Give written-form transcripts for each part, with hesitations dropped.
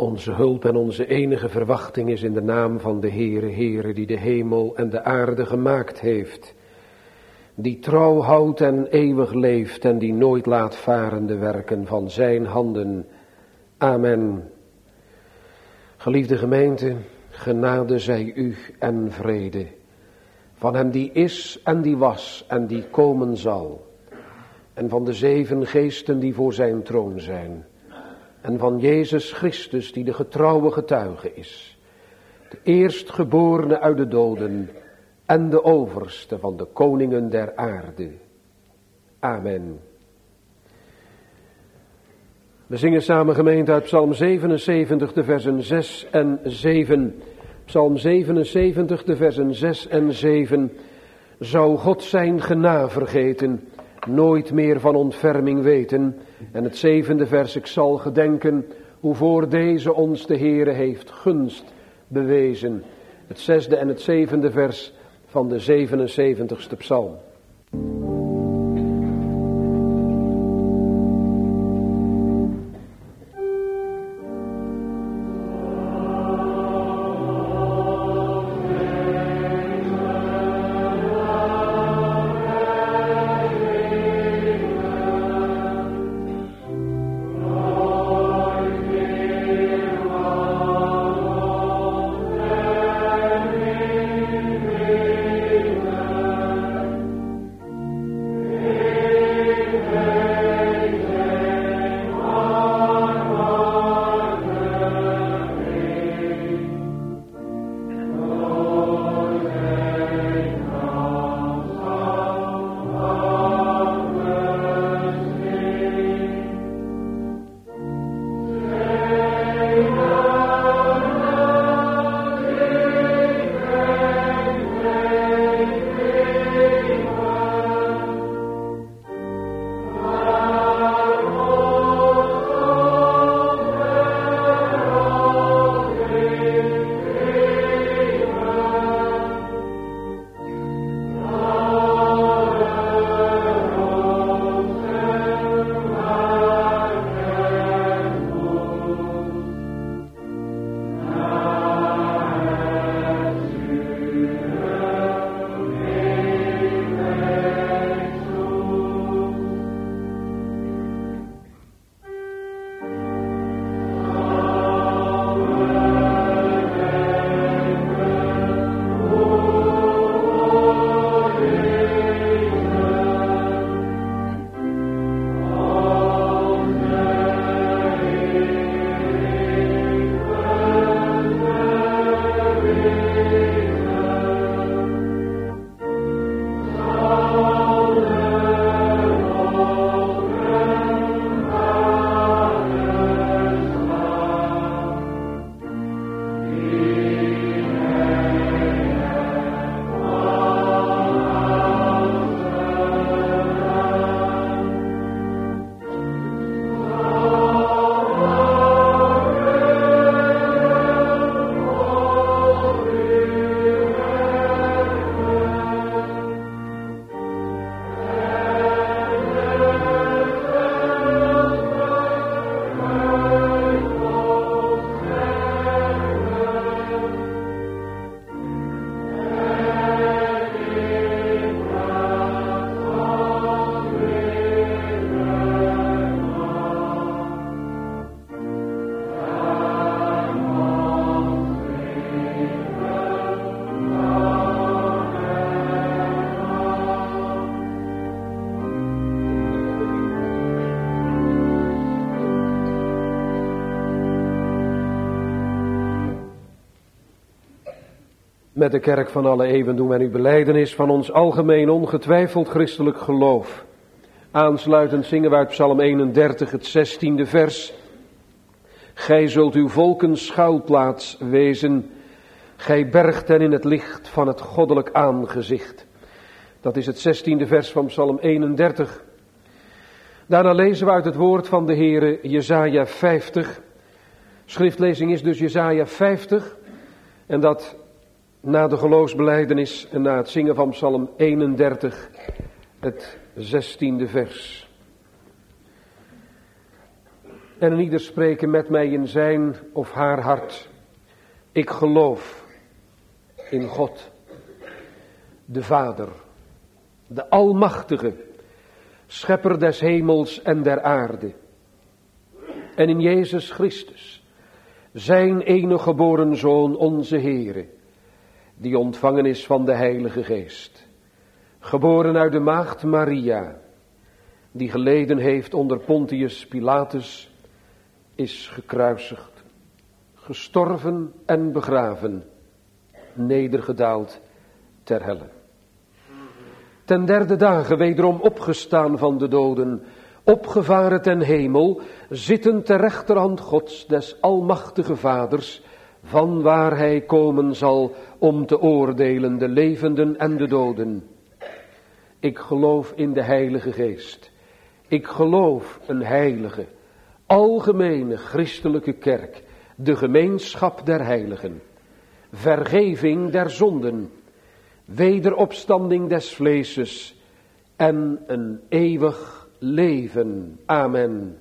Onze hulp en onze enige verwachting is in de naam van de Heere die de hemel en de aarde gemaakt heeft. Die trouw houdt en eeuwig leeft en die nooit laat varen de werken van zijn handen. Amen. Geliefde gemeente, genade zij u en vrede. Van hem die is en die was en die komen zal. En van de 7 geesten die voor zijn troon zijn. En van Jezus Christus die de getrouwe getuige is. De eerstgeborene uit de doden en de overste van de koningen der aarde. Amen. We zingen samen gemeente uit Psalm 77 de versen 6 en 7. Psalm 77 de versen 6 en 7. Zou God zijn genade vergeten, nooit meer van ontferming weten. En het 7e vers, ik zal gedenken hoe voor deze ons de Heere heeft gunst bewezen. Het 6e en het 7e vers van de 77ste psalm. Met de kerk van alle eeuwen doen wij nu belijdenis van ons algemeen ongetwijfeld christelijk geloof. Aansluitend zingen we uit Psalm 31 het 16e vers. Gij zult uw volken schuilplaats wezen, gij bergt hen in het licht van het goddelijk aangezicht. Dat is het 16e vers van Psalm 31. Daarna lezen we uit het woord van de Heere Jesaja 50. Schriftlezing is dus Jesaja 50 en dat na de geloofsbelijdenis en na het zingen van Psalm 31, het 16e vers. En ieder spreken met mij in zijn of haar hart. Ik geloof in God, de Vader, de Almachtige, Schepper des hemels en der aarde. En in Jezus Christus, zijn enige geboren Zoon, onze Heere, die ontvangen is van de Heilige Geest. Geboren uit de maagd Maria, die geleden heeft onder Pontius Pilatus, is gekruisigd, gestorven en begraven, nedergedaald ter helle. Ten derde dagen wederom opgestaan van de doden, opgevaren ten hemel, zitten ter rechterhand Gods, des almachtige Vaders, van waar hij komen zal om te oordelen de levenden en de doden. Ik geloof in de Heilige Geest. Ik geloof een heilige, algemene christelijke kerk, de gemeenschap der heiligen, vergeving der zonden, wederopstanding des vleeses en een eeuwig leven. Amen.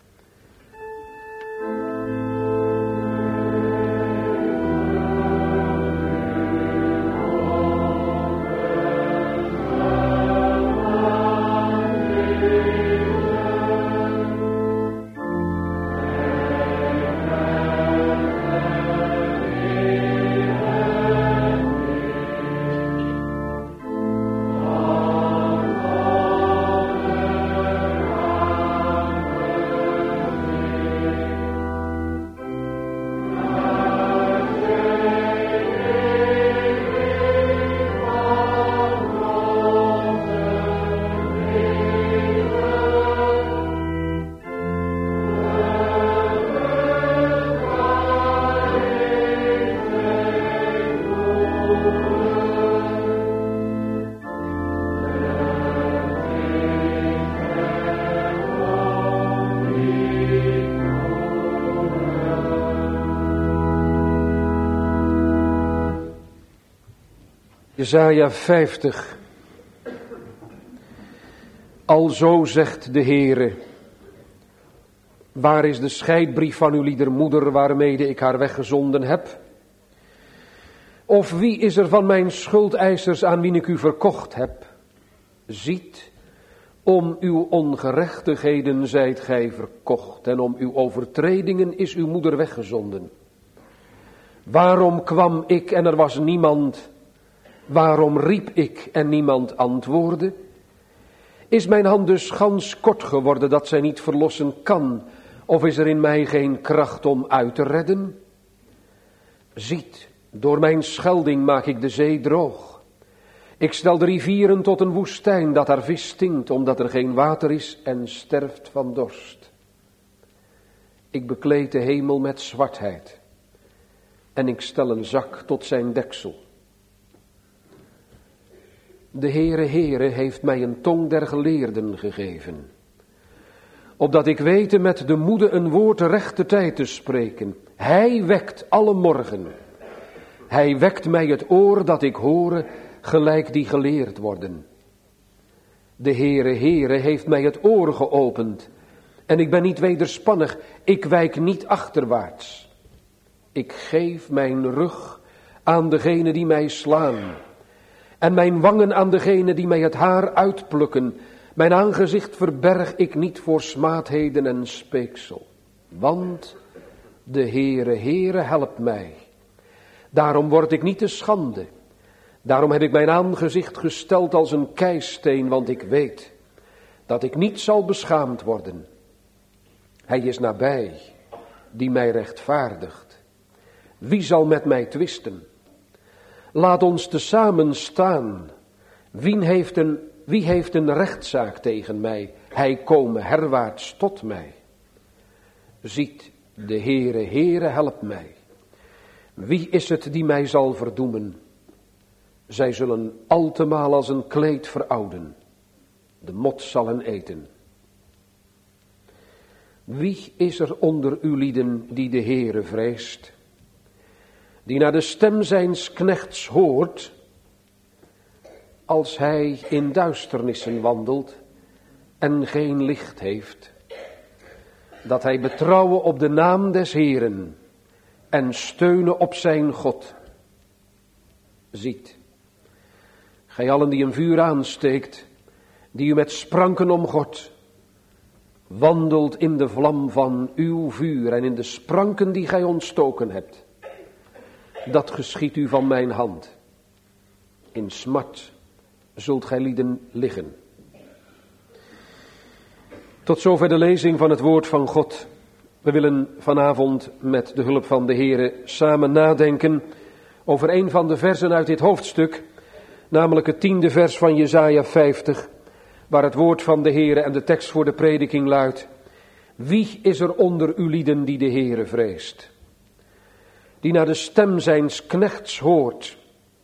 Jesaja 50. Alzo zegt de Heere, waar is de scheidbrief van uw liedermoeder waarmede ik haar weggezonden heb? Of wie is er van mijn schuldeisers aan wie ik u verkocht heb? Ziet, om uw ongerechtigheden zijt gij verkocht en om uw overtredingen is uw moeder weggezonden. Waarom kwam ik en er was niemand? Waarom riep ik en niemand antwoordde? Is mijn hand dus gans kort geworden dat zij niet verlossen kan? Of is er in mij geen kracht om uit te redden? Ziet, door mijn schelding maak ik de zee droog. Ik stel de rivieren tot een woestijn dat haar vis stinkt, omdat er geen water is en sterft van dorst. Ik bekleed de hemel met zwartheid en ik stel een zak tot zijn deksel. De Heere heeft mij een tong der geleerden gegeven, opdat ik wete met de moede een woord te rechte tijd te spreken. Hij wekt alle morgen. Hij wekt mij het oor dat ik hoore, gelijk die geleerd worden. De Heere heeft mij het oor geopend, en ik ben niet wederspannig, ik wijk niet achterwaarts. Ik geef mijn rug aan degene die mij slaan, en mijn wangen aan degene die mij het haar uitplukken. Mijn aangezicht verberg ik niet voor smaadheden en speeksel. Want de Heere helpt mij. Daarom word ik niet te schande. Daarom heb ik mijn aangezicht gesteld als een keisteen, want ik weet dat ik niet zal beschaamd worden. Hij is nabij, die mij rechtvaardigt. Wie zal met mij twisten? Laat ons tezamen staan. Wie heeft een rechtszaak tegen mij? Hij kome herwaarts tot mij. Ziet, de Heere helpt mij. Wie is het die mij zal verdoemen? Zij zullen altemaal als een kleed verouden. De mot zal hen eten. Wie is er onder uw lieden die de Heere vreest? Die naar de stem zijns knechts hoort, als hij in duisternissen wandelt en geen licht heeft. dat hij betrouwen op de naam des Heeren en steunen op zijn God. Ziet, gij allen die een vuur aansteekt, die u met spranken omgort, wandelt in de vlam van uw vuur en in de spranken die gij ontstoken hebt. Dat geschiedt u van mijn hand. In smart zult gij lieden liggen. Tot zover de lezing van het woord van God. We willen vanavond met de hulp van de Heere samen nadenken over een van de versen uit dit hoofdstuk, namelijk het 10e vers van Jesaja 50, waar het woord van de Heere en de tekst voor de prediking luidt: Wie is er onder uw lieden die de Heere vreest, die naar de stem zijns knechts hoort,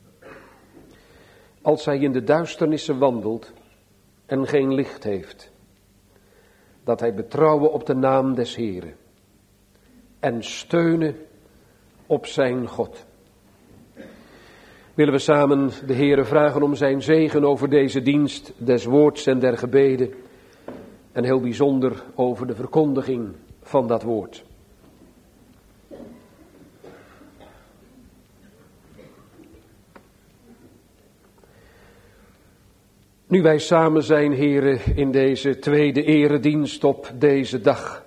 als hij in de duisternissen wandelt en geen licht heeft, dat hij betrouwen op de naam des Heeren en steunen op zijn God. Willen we samen de Heere vragen om zijn zegen over deze dienst des woords en der gebeden en heel bijzonder over de verkondiging van dat woord. Nu wij samen zijn, Heere, in deze tweede eredienst op deze dag,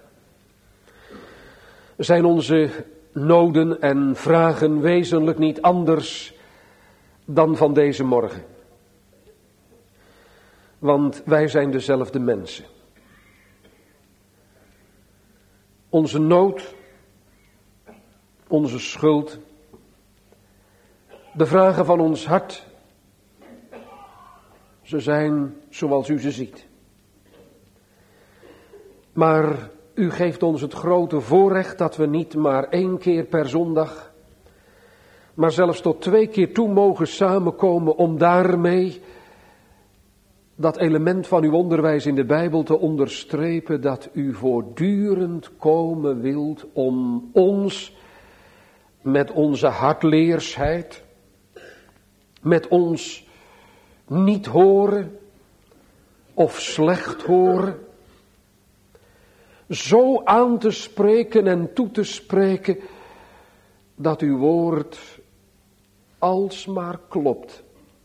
zijn onze noden en vragen wezenlijk niet anders dan van deze morgen. Want wij zijn dezelfde mensen. Onze nood, onze schuld, de vragen van ons hart, ze zijn zoals u ze ziet. Maar u geeft ons het grote voorrecht dat we niet maar 1 keer per zondag, maar zelfs tot 2 keer toe mogen samenkomen om daarmee dat element van uw onderwijs in de Bijbel te onderstrepen, dat u voortdurend komen wilt om ons met onze hardleersheid, met ons niet horen of slecht horen, zo aan te spreken en toe te spreken dat uw woord alsmaar klopt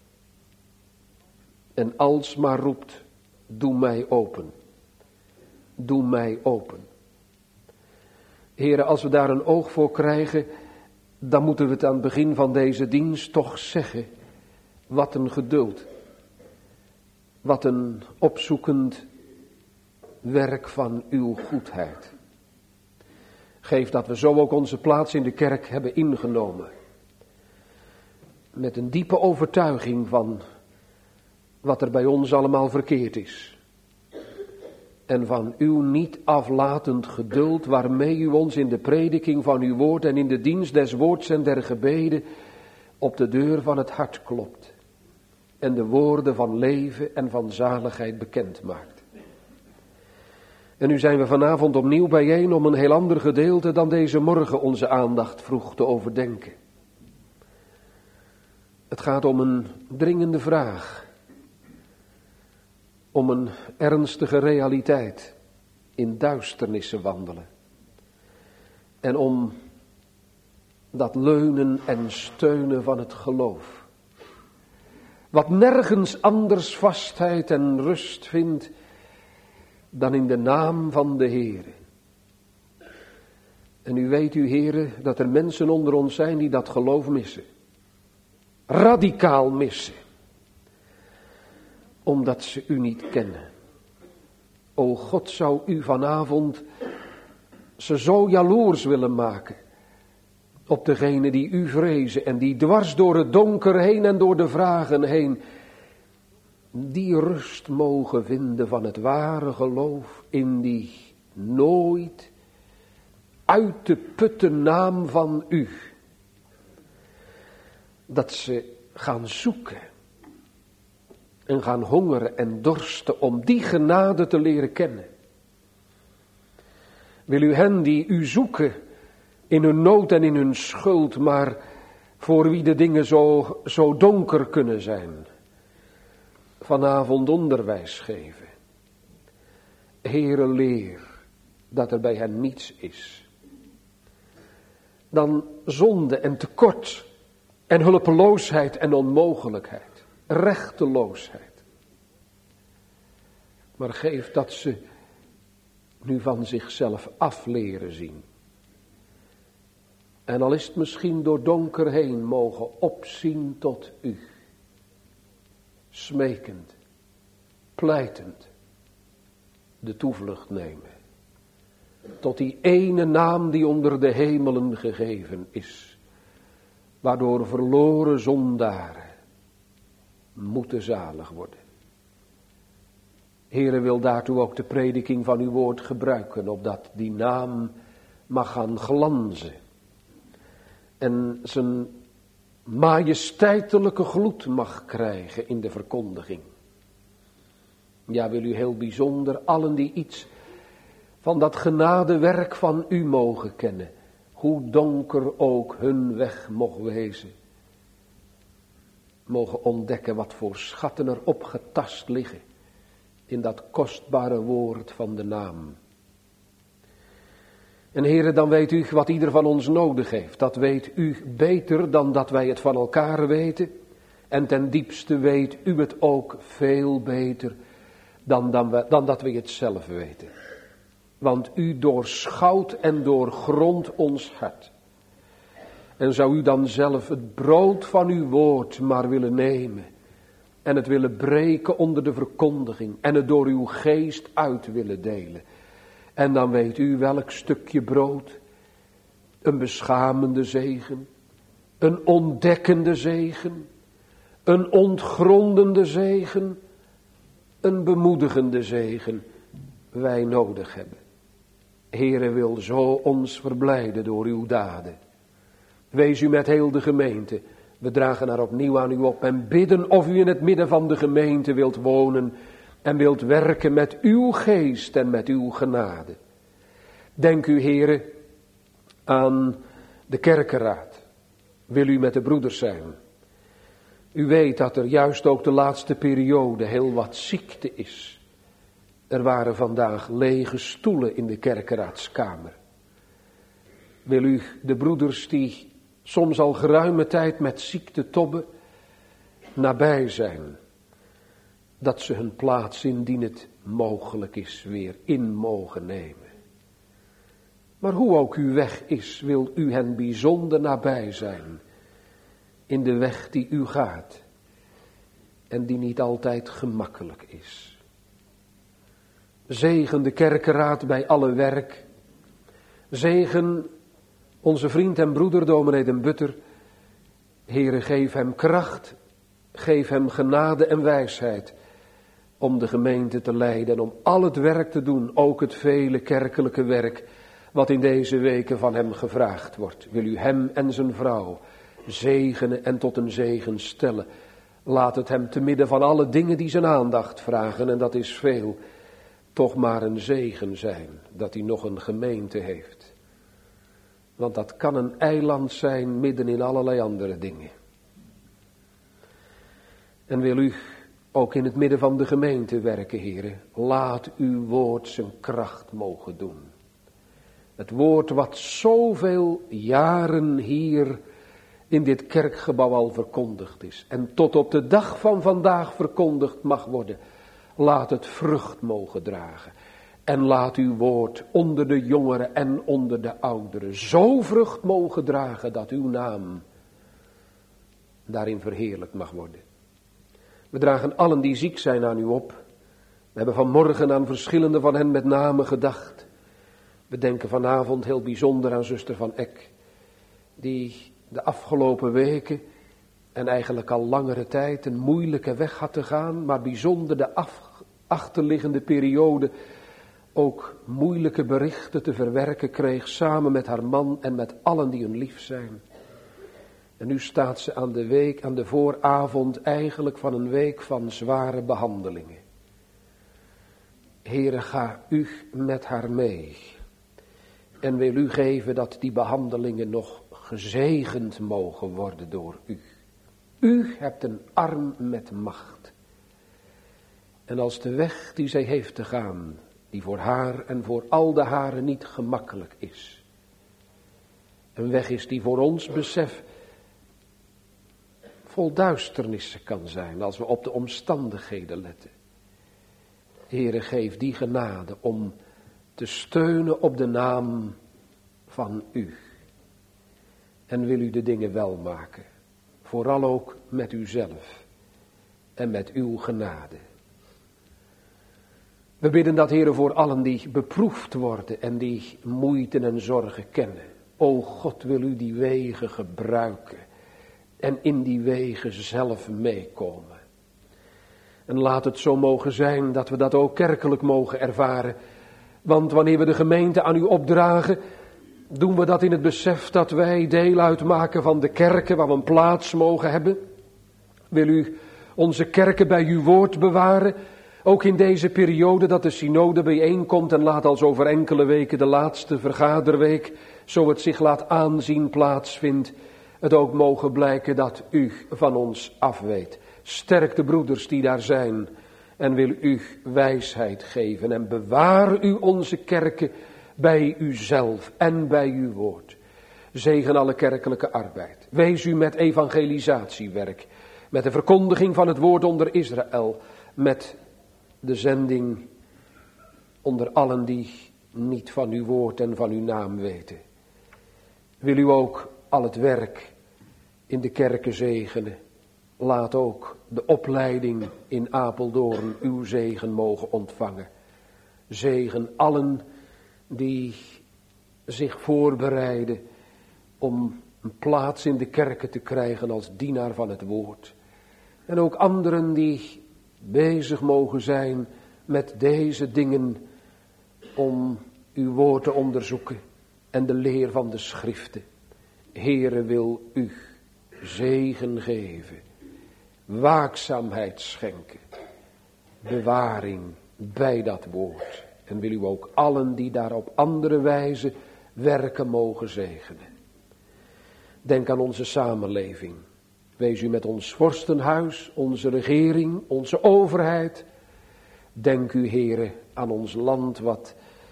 en alsmaar roept: doe mij open, doe mij open. Heere, als we daar een oog voor krijgen, dan moeten we het aan het begin van deze dienst toch zeggen: wat een geduld, wat een opzoekend werk van uw goedheid. Geef dat we zo ook onze plaats in de kerk hebben ingenomen, met een diepe overtuiging van wat er bij ons allemaal verkeerd is. En van uw niet aflatend geduld waarmee u ons in de prediking van uw woord en in de dienst des woords en der gebeden op de deur van het hart klopt. En de woorden van leven en van zaligheid bekend maakt. En nu zijn we vanavond opnieuw bijeen om een heel ander gedeelte dan deze morgen onze aandacht vroeg te overdenken. Het gaat om een dringende vraag. Om een ernstige realiteit, in duisternissen wandelen. En om dat leunen en steunen van het geloof. Wat nergens anders vastheid en rust vindt dan in de naam van de Heere. En u weet, Heere, dat er mensen onder ons zijn die dat geloof missen. Radicaal missen. Omdat ze u niet kennen. O God, zou u vanavond ze zo jaloers willen maken op degene die u vrezen en die dwars door het donker heen en door de vragen heen die rust mogen vinden van het ware geloof in die nooit uit te putten naam van u. Dat ze gaan zoeken en gaan hongeren en dorsten om die genade te leren kennen. Wil u hen die u zoeken in hun nood en in hun schuld, maar voor wie de dingen zo donker kunnen zijn, vanavond onderwijs geven. Heere, leer dat er bij hen niets is dan zonde en tekort en hulpeloosheid en onmogelijkheid, rechteloosheid. Maar geef dat ze nu van zichzelf af leren zien. En al is het misschien door donker heen, mogen opzien tot u. Smekend, pleitend, de toevlucht nemen. Tot die ene naam die onder de hemelen gegeven is. Waardoor verloren zondaren moeten zalig worden. Heere, wil daartoe ook de prediking van uw woord gebruiken, opdat die naam mag gaan glanzen. En zijn majesteitelijke gloed mag krijgen in de verkondiging. Ja, wil u heel bijzonder allen die iets van dat genadewerk van u mogen kennen, hoe donker ook hun weg mocht wezen, mogen ontdekken wat voor schatten er opgetast liggen in dat kostbare woord van de naam. En Heere, dan weet u wat ieder van ons nodig heeft. Dat weet u beter dan dat wij het van elkaar weten. En ten diepste weet u het ook veel beter dan dat we het zelf weten. Want u doorschouwt en doorgrondt ons hart. En zou u dan zelf het brood van uw woord maar willen nemen. En het willen breken onder de verkondiging. En het door uw geest uit willen delen. En dan weet u welk stukje brood, een beschamende zegen, een ontdekkende zegen, een ontgrondende zegen, een bemoedigende zegen wij nodig hebben. Heere, wil zo ons verblijden door uw daden. Wees u met heel de gemeente. We dragen haar opnieuw aan u op en bidden of u in het midden van de gemeente wilt wonen en wilt werken met uw geest en met uw genade. Denk u, Heere, aan de kerkenraad. Wil u met de broeders zijn? U weet dat er juist ook de laatste periode heel wat ziekte is. Er waren vandaag lege stoelen in de kerkenraadskamer. Wil u de broeders die soms al geruime tijd met ziekte tobben, nabij zijn, dat ze hun plaats indien het mogelijk is weer in mogen nemen. Maar hoe ook uw weg is, wil u hen bijzonder nabij zijn in de weg die u gaat en die niet altijd gemakkelijk is. Zegen de kerkenraad bij alle werk. Zegen onze vriend en broeder dominee den Butter. Heere, geef hem kracht, geef hem genade en wijsheid om de gemeente te leiden en om al het werk te doen, ook het vele kerkelijke werk wat in deze weken van hem gevraagd wordt. Wil u hem en zijn vrouw zegenen en tot een zegen stellen. Laat het hem te midden van alle dingen die zijn aandacht vragen, en dat is veel, toch maar een zegen zijn dat hij nog een gemeente heeft. Want dat kan een eiland zijn midden in allerlei andere dingen. En wil u ook in het midden van de gemeente werken, heren. Laat uw woord zijn kracht mogen doen. Het woord wat zoveel jaren hier in dit kerkgebouw al verkondigd is. En tot op de dag van vandaag verkondigd mag worden. Laat het vrucht mogen dragen. En laat uw woord onder de jongeren en onder de ouderen zo vrucht mogen dragen dat uw naam daarin verheerlijkt mag worden. We dragen allen die ziek zijn aan u op. We hebben vanmorgen aan verschillende van hen met name gedacht. We denken vanavond heel bijzonder aan zuster Van Eck, die de afgelopen weken en eigenlijk al langere tijd een moeilijke weg had te gaan, maar bijzonder de achterliggende periode ook moeilijke berichten te verwerken kreeg, samen met haar man en met allen die hun lief zijn. En nu staat ze aan de vooravond eigenlijk van een week van zware behandelingen. Heere, ga u met haar mee. En wil u geven dat die behandelingen nog gezegend mogen worden door u. U hebt een arm met macht. En als de weg die zij heeft te gaan, die voor haar en voor al de haren niet gemakkelijk is. Een weg is die voor ons besef vol duisternissen kan zijn als we op de omstandigheden letten. Heere, geef die genade om te steunen op de naam van u. En wil u de dingen wel maken, vooral ook met uzelf en met uw genade. We bidden dat, Heere, voor allen die beproefd worden en die moeite en zorgen kennen. O God, wil u die wegen gebruiken en in die wegen zelf meekomen. En laat het zo mogen zijn dat we dat ook kerkelijk mogen ervaren. Want wanneer we de gemeente aan u opdragen, doen we dat in het besef dat wij deel uitmaken van de kerken waar we een plaats mogen hebben. Wil u onze kerken bij uw woord bewaren, ook in deze periode dat de synode bijeenkomt en laat als over enkele weken de laatste vergaderweek, zo het zich laat aanzien, plaatsvindt, het ook mogen blijken dat u van ons afweet. Sterk de broeders die daar zijn en wil u wijsheid geven en bewaar u onze kerken bij uzelf en bij uw woord. Zegen alle kerkelijke arbeid. Wees u met evangelisatiewerk, met de verkondiging van het woord onder Israël, met de zending onder allen die niet van uw woord en van uw naam weten. Wil u ook al het werk in de kerken zegenen. Laat ook de opleiding in Apeldoorn uw zegen mogen ontvangen. Zegen allen die zich voorbereiden om een plaats in de kerken te krijgen als dienaar van het woord. En ook anderen die bezig mogen zijn met deze dingen om uw woord te onderzoeken en de leer van de schriften. Heere, wil u zegen geven, waakzaamheid schenken, bewaring bij dat woord. En wil u ook allen die daar op andere wijze werken mogen zegenen. Denk aan onze samenleving. Wees u met ons vorstenhuis, onze regering, onze overheid. Denk u, Heere, aan ons land wat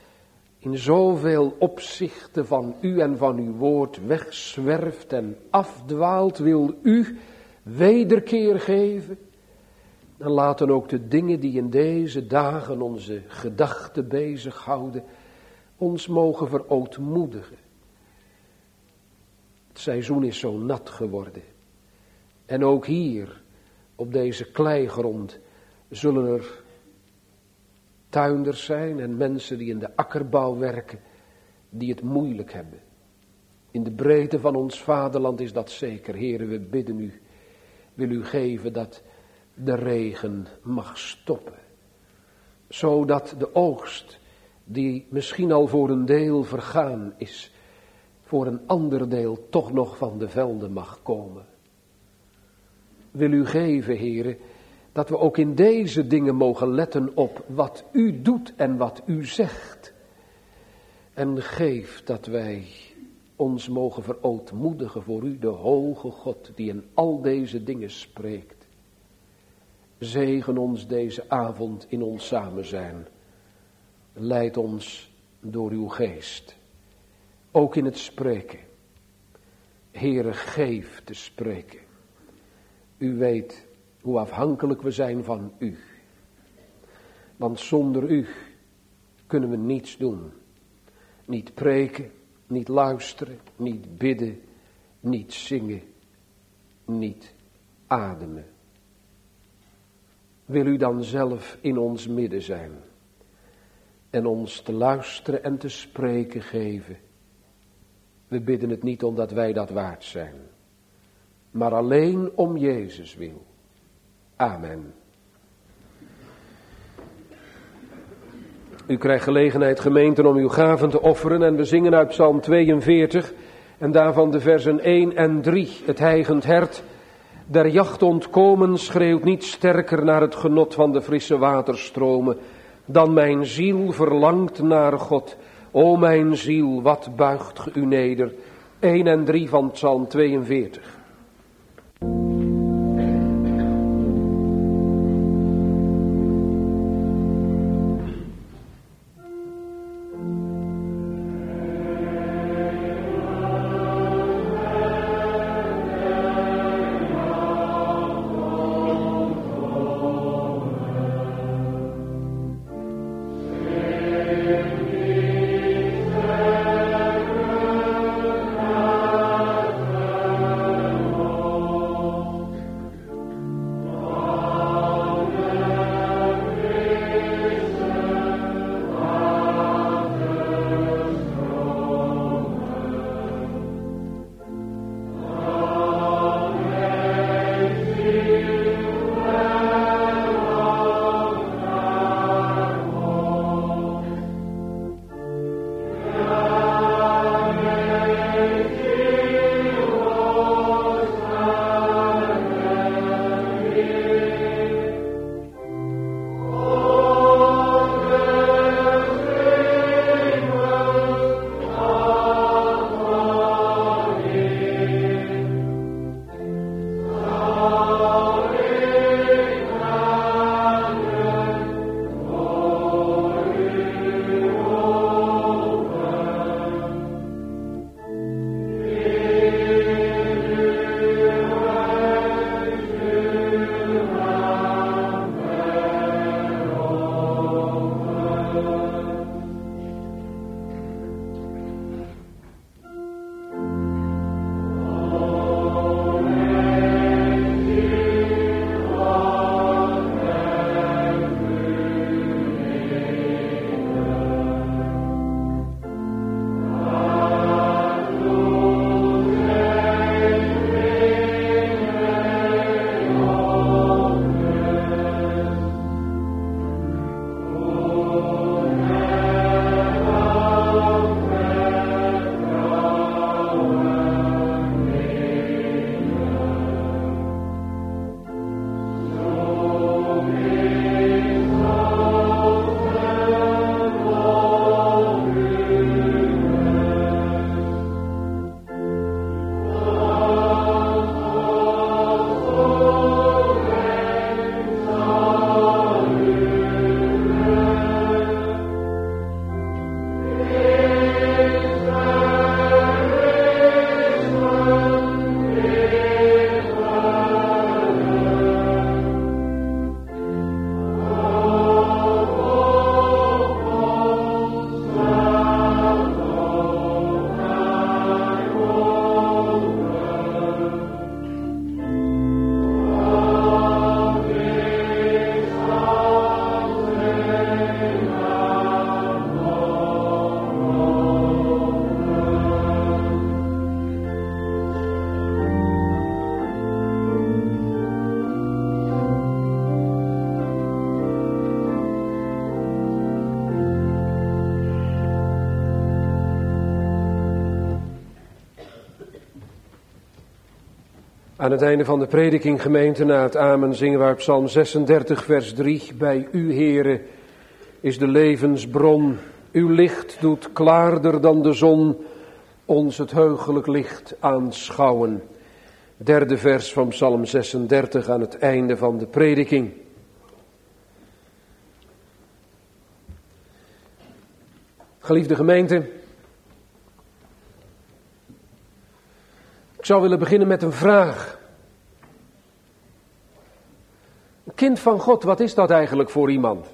in zoveel opzichten van u en van uw woord wegzwerft en afdwaalt. Wil u wederkeer geven. En laten ook de dingen die in deze dagen onze gedachten bezighouden, ons mogen verootmoedigen. Het seizoen is zo nat geworden. En ook hier, op deze kleigrond, zullen er tuinders zijn en mensen die in de akkerbouw werken, die het moeilijk hebben. In de breedte van ons vaderland is dat zeker. Heere, we bidden u, wil u geven dat de regen mag stoppen. Zodat de oogst, die misschien al voor een deel vergaan is, voor een ander deel toch nog van de velden mag komen. Wil u geven, Heere, dat we ook in deze dingen mogen letten op wat u doet en wat u zegt. En geef dat wij ons mogen verootmoedigen voor u, de hoge God, die in al deze dingen spreekt. Zegen ons deze avond in ons samen zijn. Leid ons door uw geest. Ook in het spreken. Heere, geef te spreken. U weet hoe afhankelijk we zijn van u. Want zonder u kunnen we niets doen. Niet preken, niet luisteren, niet bidden, niet zingen, niet ademen. Wil u dan zelf in ons midden zijn en ons te luisteren en te spreken geven. We bidden het niet omdat wij dat waard zijn, maar alleen om Jezus wil. Amen. U krijgt gelegenheid, gemeenten, om uw gaven te offeren en we zingen uit Psalm 42 en daarvan de versen 1 en 3. Het hijgend hert der jacht ontkomen schreeuwt niet sterker naar het genot van de frisse waterstromen dan mijn ziel verlangt naar God. O mijn ziel, wat buigt ge u neder. 1 en 3 van Psalm 42. Aan het einde van de prediking, gemeente, na het amen zingen we uit Psalm 36, vers 3. Bij u, Heere, is de levensbron. Uw licht doet klaarder dan de zon ons het heugelijk licht aanschouwen. Derde vers van Psalm 36 aan het einde van de prediking. Geliefde gemeente, ik zou willen beginnen met een vraag. Een kind van God, wat is dat eigenlijk voor iemand?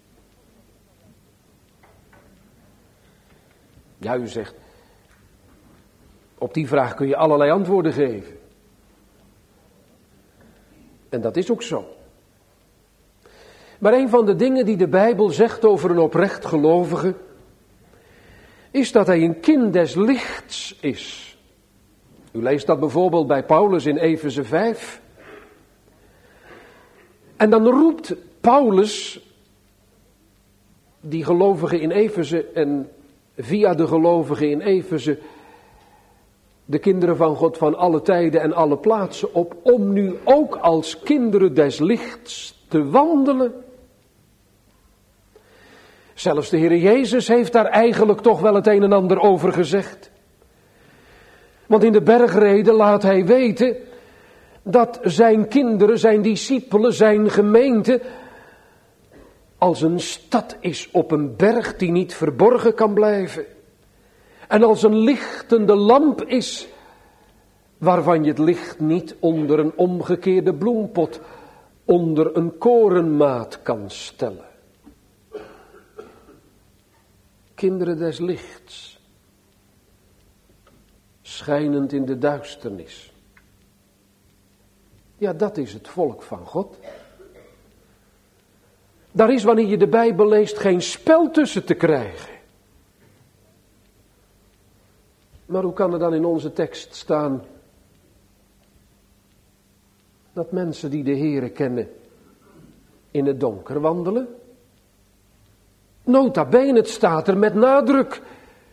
Ja, u zegt, op die vraag kun je allerlei antwoorden geven. En dat is ook zo. Maar een van de dingen die de Bijbel zegt over een oprecht gelovige, is dat hij een kind des lichts is. U leest dat bijvoorbeeld bij Paulus in Efeze 5. En dan roept Paulus die gelovigen in Efeze en via de gelovigen in Efeze de kinderen van God van alle tijden en alle plaatsen op om nu ook als kinderen des lichts te wandelen. Zelfs de Heer Jezus heeft daar eigenlijk toch wel het een en ander over gezegd. Want in de bergrede laat hij weten dat zijn kinderen, zijn discipelen, zijn gemeente als een stad is op een berg die niet verborgen kan blijven. En als een lichtende lamp is, waarvan je het licht niet onder een omgekeerde bloempot, onder een korenmaat kan stellen. Kinderen des lichts, schijnend in de duisternis. Ja, dat is het volk van God. Daar is, wanneer je de Bijbel leest, geen spel tussen te krijgen. Maar hoe kan er dan in onze tekst staan dat mensen die de Heere kennen in het donker wandelen? Nota bene, het staat er met nadruk.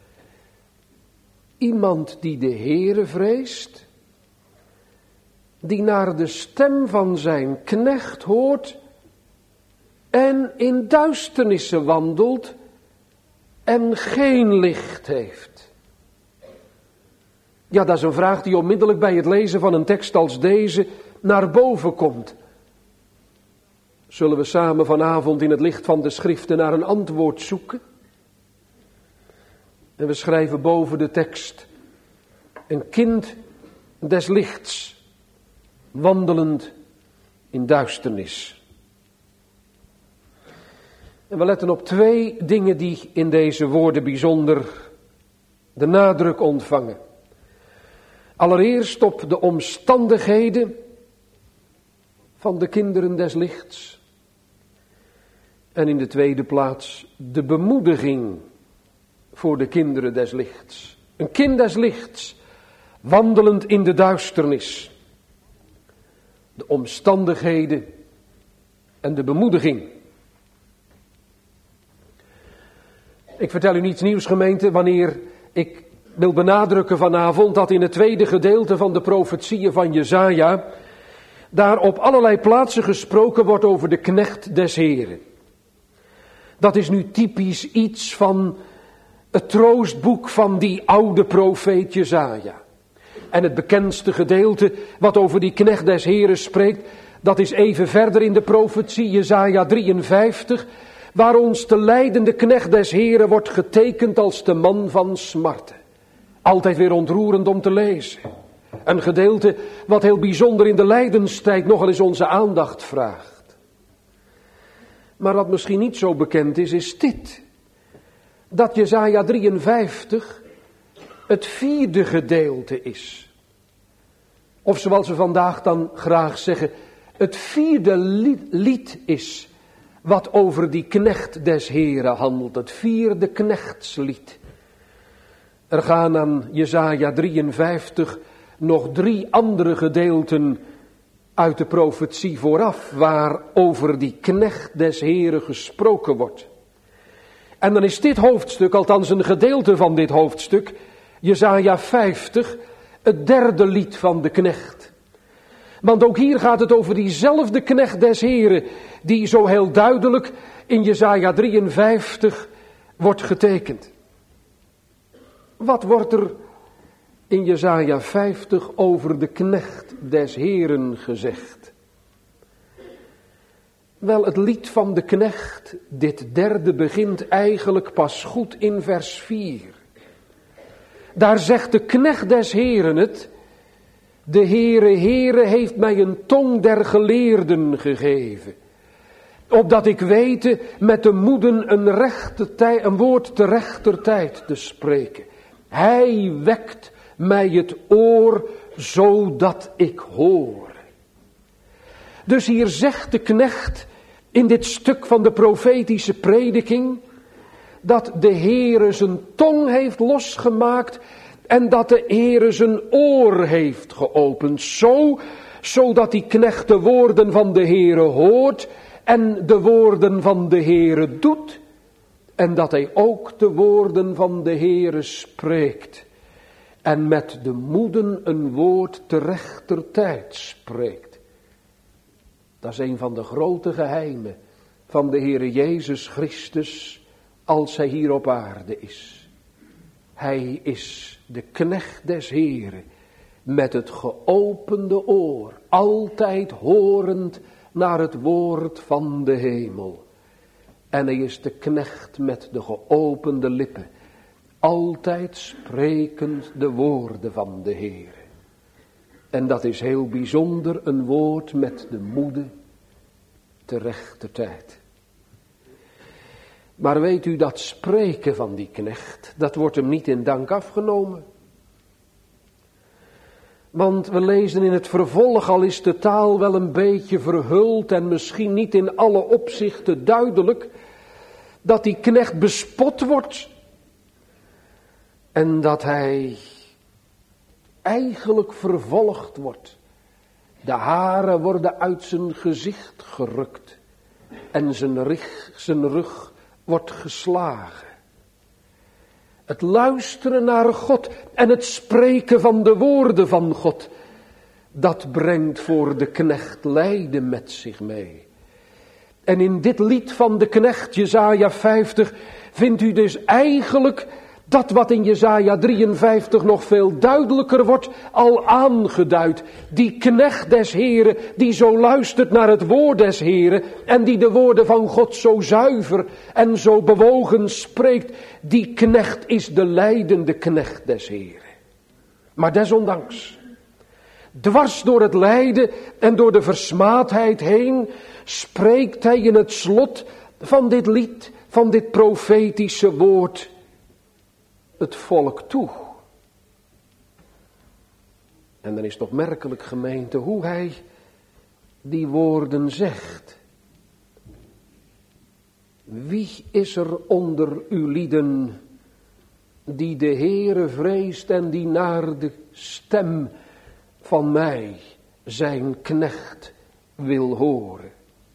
Iemand die de Heere vreest, die naar de stem van zijn knecht hoort en in duisternissen wandelt en geen licht heeft. Ja, dat is een vraag die onmiddellijk bij het lezen van een tekst als deze naar boven komt. Zullen we samen vanavond in het licht van de schriften naar een antwoord zoeken? En we schrijven boven de tekst: een kind des lichts, wandelend in duisternis. En we letten op twee dingen die in deze woorden bijzonder de nadruk ontvangen. Allereerst op de omstandigheden van de kinderen des lichts. En in de tweede plaats de bemoediging voor de kinderen des lichts. Een kind des lichts, wandelend in de duisternis. De omstandigheden en de bemoediging. Ik vertel u niets nieuws, gemeente, wanneer ik wil benadrukken vanavond dat in het tweede gedeelte van de profetieën van Jesaja daar op allerlei plaatsen gesproken wordt over de knecht des Heren. Dat is nu typisch iets van het troostboek van die oude profeet Jesaja. En het bekendste gedeelte wat over die knecht des Heren spreekt, dat is even verder in de profetie, Jesaja 53, waar ons de lijdende knecht des Heren wordt getekend als de man van smarten. Altijd weer ontroerend om te lezen. Een gedeelte wat heel bijzonder in de lijdenstijd nogal eens onze aandacht vraagt. Maar wat misschien niet zo bekend is dit. Dat Jesaja 53 het vierde gedeelte is. Of zoals we vandaag dan graag zeggen, het vierde lied is wat over die knecht des Heren handelt. Het vierde knechtslied. Er gaan aan Jesaja 53 nog 3 andere gedeelten uit de profetie vooraf, waar over die knecht des Heren gesproken wordt. En dan is dit hoofdstuk, althans een gedeelte van dit hoofdstuk, Jesaja 50, het derde lied van de knecht. Want ook hier gaat het over diezelfde knecht des Heren, die zo heel duidelijk in Jesaja 53 wordt getekend. Wat wordt er in Jesaja 50 over de knecht des Heren gezegd? Wel, het lied van de knecht, dit derde, begint eigenlijk pas goed in vers 4. Daar zegt de knecht des Heren het: de Heere heeft mij een tong der geleerden gegeven, opdat ik wete met de moeden een woord te rechter tijd te spreken. Hij wekt mij het oor, zodat ik hoor. Dus hier zegt de knecht in dit stuk van de profetische prediking dat de Heere zijn tong heeft losgemaakt en dat de Heere zijn oor heeft geopend. Zodat die knecht de woorden van de Heere hoort en de woorden van de Heere doet. En dat hij ook de woorden van de Heere spreekt. En met de moeden een woord te rechter tijd spreekt. Dat is een van de grote geheimen van de Heere Jezus Christus als hij hier op aarde is. Hij is de knecht des Heren met het geopende oor, altijd horend naar het woord van de hemel. En hij is de knecht met de geopende lippen, altijd sprekend de woorden van de Heere. En dat is heel bijzonder, een woord met de moede te rechter tijd. Maar weet u, dat spreken van die knecht, dat wordt hem niet in dank afgenomen. Want we lezen in het vervolg, al is de taal wel een beetje verhuld en misschien niet in alle opzichten duidelijk, dat die knecht bespot wordt en dat hij eigenlijk vervolgd wordt. De haren worden uit zijn gezicht gerukt en zijn rug wordt geslagen. Het luisteren naar God en het spreken van de woorden van God, dat brengt voor de knecht lijden met zich mee. En in dit lied van de knecht, Jesaja 50, vindt u dus eigenlijk dat wat in Jesaja 53 nog veel duidelijker wordt, al aangeduid. Die knecht des Heren, die zo luistert naar het woord des Heren en die de woorden van God zo zuiver en zo bewogen spreekt, die knecht is de lijdende knecht des Heren. Maar desondanks, dwars door het lijden en door de versmaadheid heen, spreekt hij in het slot van dit lied, van dit profetische woord, het volk toe. En dan is het opmerkelijk, gemeente, hoe hij die woorden zegt. Wie is er onder uw lieden die de Heere vreest en die naar de stem van mij, zijn knecht, wil horen?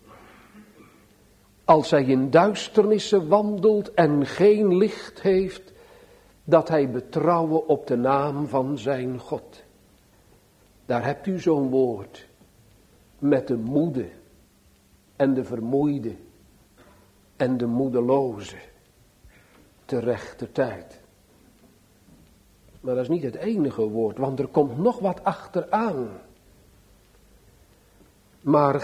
Als hij in duisternissen wandelt en geen licht heeft, dat hij betrouwen op de naam van zijn God. Daar hebt u zo'n woord. Met de moede en de vermoeide en de moedeloze. Te rechter tijd. Maar dat is niet het enige woord, want er komt nog wat achteraan. Maar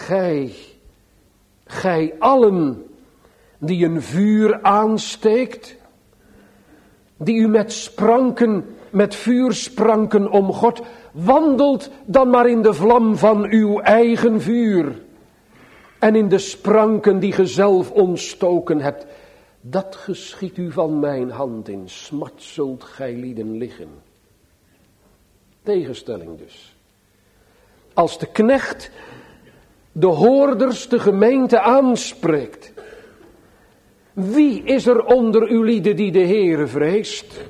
gij allen die een vuur aansteekt, die u met vuurspranken omgord, wandelt dan maar in de vlam van uw eigen vuur. En in de spranken die ge zelf ontstoken hebt. Dat geschiedt u van mijn hand, in smart zult gij lieden liggen. Tegenstelling dus. Als de knecht de hoorders, de gemeente aanspreekt. Wie is er onder uw lieden die de Heere vreest?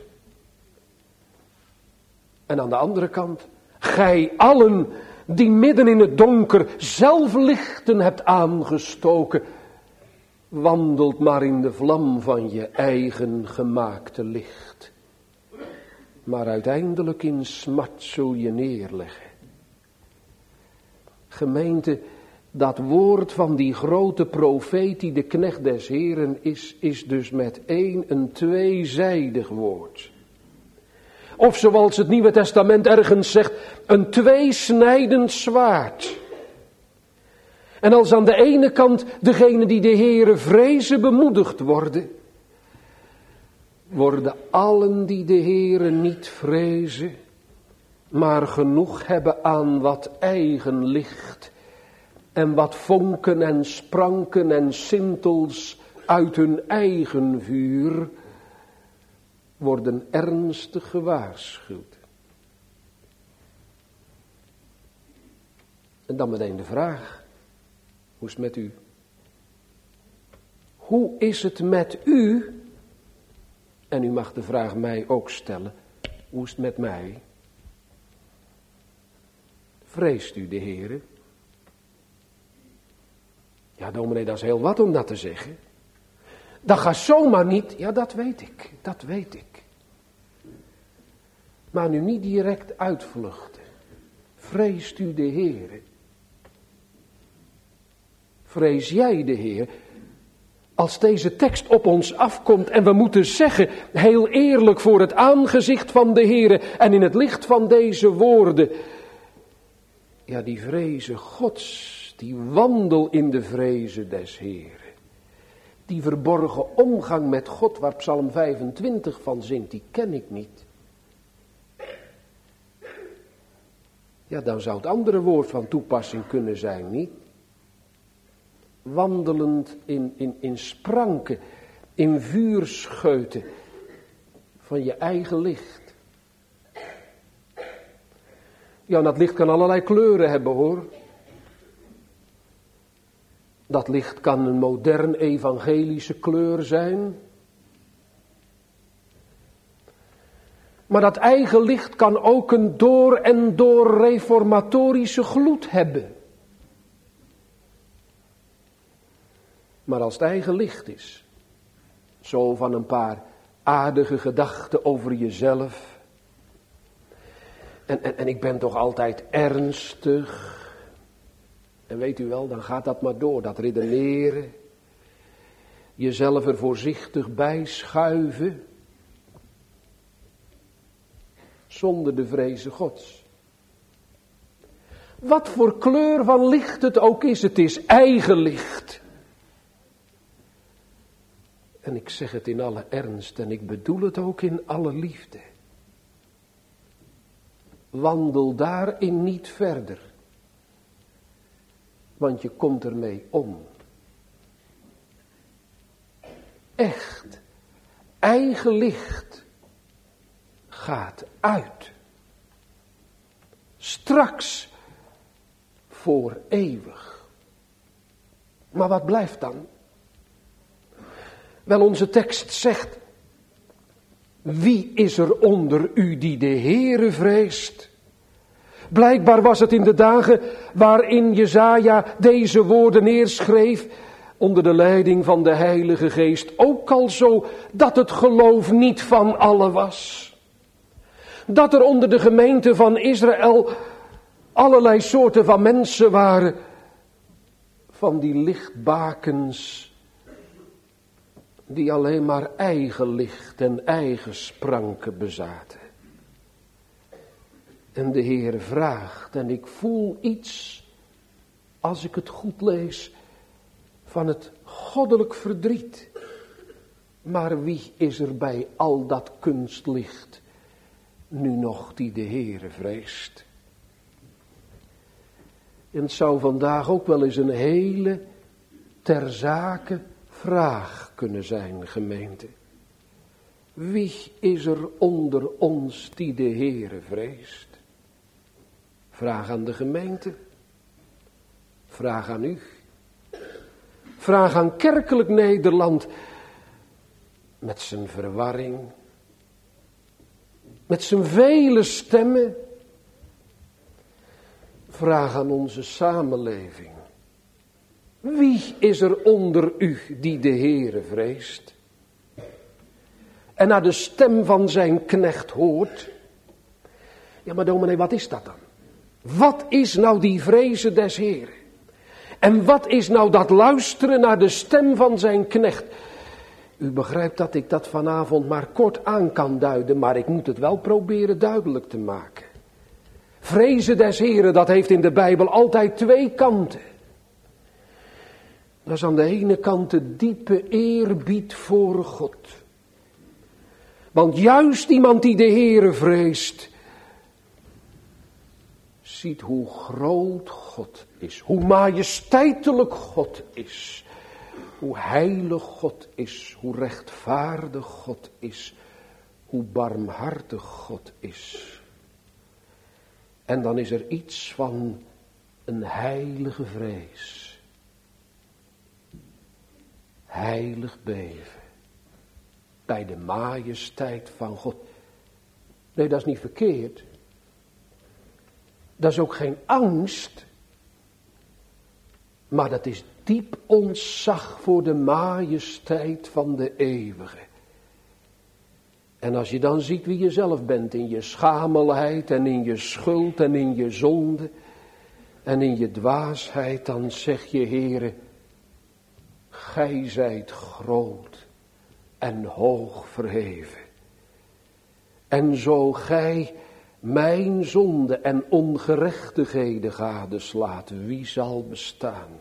En aan de andere kant, gij allen die midden in het donker zelf lichten hebt aangestoken, wandelt maar in de vlam van je eigen gemaakte licht. Maar uiteindelijk in smart zul je neerleggen. Gemeente, dat woord van die grote profeet die de knecht des Heren is dus met een tweezijdig woord. Of zoals het Nieuwe Testament ergens zegt, een tweesnijdend zwaard. En als aan de ene kant degenen die de Heere vrezen bemoedigd worden allen die de Heere niet vrezen, maar genoeg hebben aan wat eigen licht en wat vonken en spranken en sintels uit hun eigen vuur, worden ernstig gewaarschuwd. En dan meteen de vraag, hoe is het met u? Hoe is het met u? En u mag de vraag mij ook stellen, hoe is het met mij? Vreest u de Heere? Ja, dominee, dat is heel wat om dat te zeggen. Dat gaat zomaar niet. Ja, dat weet ik. Maar nu niet direct uitvluchten. Vreest u de Heere? Vrees jij de Heer? Als deze tekst op ons afkomt en we moeten zeggen, heel eerlijk voor het aangezicht van de Heere en in het licht van deze woorden. Ja, die vreze Gods, die wandel in de vreze des Heeren. Die verborgen omgang met God waar Psalm 25 van zingt, die ken ik niet. Ja, dan zou het andere woord van toepassing kunnen zijn, niet? Wandelend in spranken, in vuurscheuten van je eigen licht. Ja, dat licht kan allerlei kleuren hebben, hoor. Dat licht kan een modern evangelische kleur zijn. Maar dat eigen licht kan ook een door en door reformatorische gloed hebben. Maar als het eigen licht is, zo van een paar aardige gedachten over jezelf. En ik ben toch altijd ernstig. En weet u wel, dan gaat dat maar door, dat redeneren. Jezelf er voorzichtig bij schuiven. Zonder de vreze Gods. Wat voor kleur van licht het ook is, het is eigen licht. En ik zeg het in alle ernst en ik bedoel het ook in alle liefde. Wandel daarin niet verder. Want je komt ermee om. Echt, eigen licht gaat uit. Straks voor eeuwig. Maar wat blijft dan? Wel, onze tekst zegt, wie is er onder u die de Heere vreest? Blijkbaar was het in de dagen waarin Jesaja deze woorden neerschreef, onder de leiding van de Heilige Geest, ook al zo dat het geloof niet van allen was. Dat er onder de gemeente van Israël allerlei soorten van mensen waren, van die lichtbakens, die alleen maar eigen licht en eigen spranken bezaten. En de Heer vraagt, en ik voel iets, als ik het goed lees, van het goddelijk verdriet. Maar wie is er bij al dat kunstlicht nu nog die de Heere vreest? En het zou vandaag ook wel eens een hele ter zake vraag kunnen zijn, gemeente. Wie is er onder ons die de Heere vreest? Vraag aan de gemeente. Vraag aan u. Vraag aan kerkelijk Nederland. Met zijn verwarring. Met zijn vele stemmen. Vraag aan onze samenleving. Wie is er onder u die de Heere vreest? En naar de stem van zijn knecht hoort. Ja, maar dominee, wat is dat dan? Wat is nou die vrezen des Heren? En wat is nou dat luisteren naar de stem van zijn knecht? U begrijpt dat ik dat vanavond maar kort aan kan duiden, maar ik moet het wel proberen duidelijk te maken. Vrezen des Heren, dat heeft in de Bijbel altijd twee kanten. Dat is aan de ene kant de diepe eerbied voor God. Want juist iemand die de Heere vreest, ziet hoe groot God is, hoe majesteitelijk God is, hoe heilig God is, hoe rechtvaardig God is, hoe barmhartig God is. En dan is er iets van een heilige vrees. Heilig beven. Bij de majesteit van God. Nee, dat is niet verkeerd. Dat is ook geen angst. Maar dat is diep ontzag voor de majesteit van de eeuwige. En als je dan ziet wie je zelf bent in je schamelheid en in je schuld en in je zonde en in je dwaasheid, dan zeg je, Heere, gij zijt groot en hoog verheven. En zo gij mijn zonde en ongerechtigheden gadeslaat, wie zal bestaan?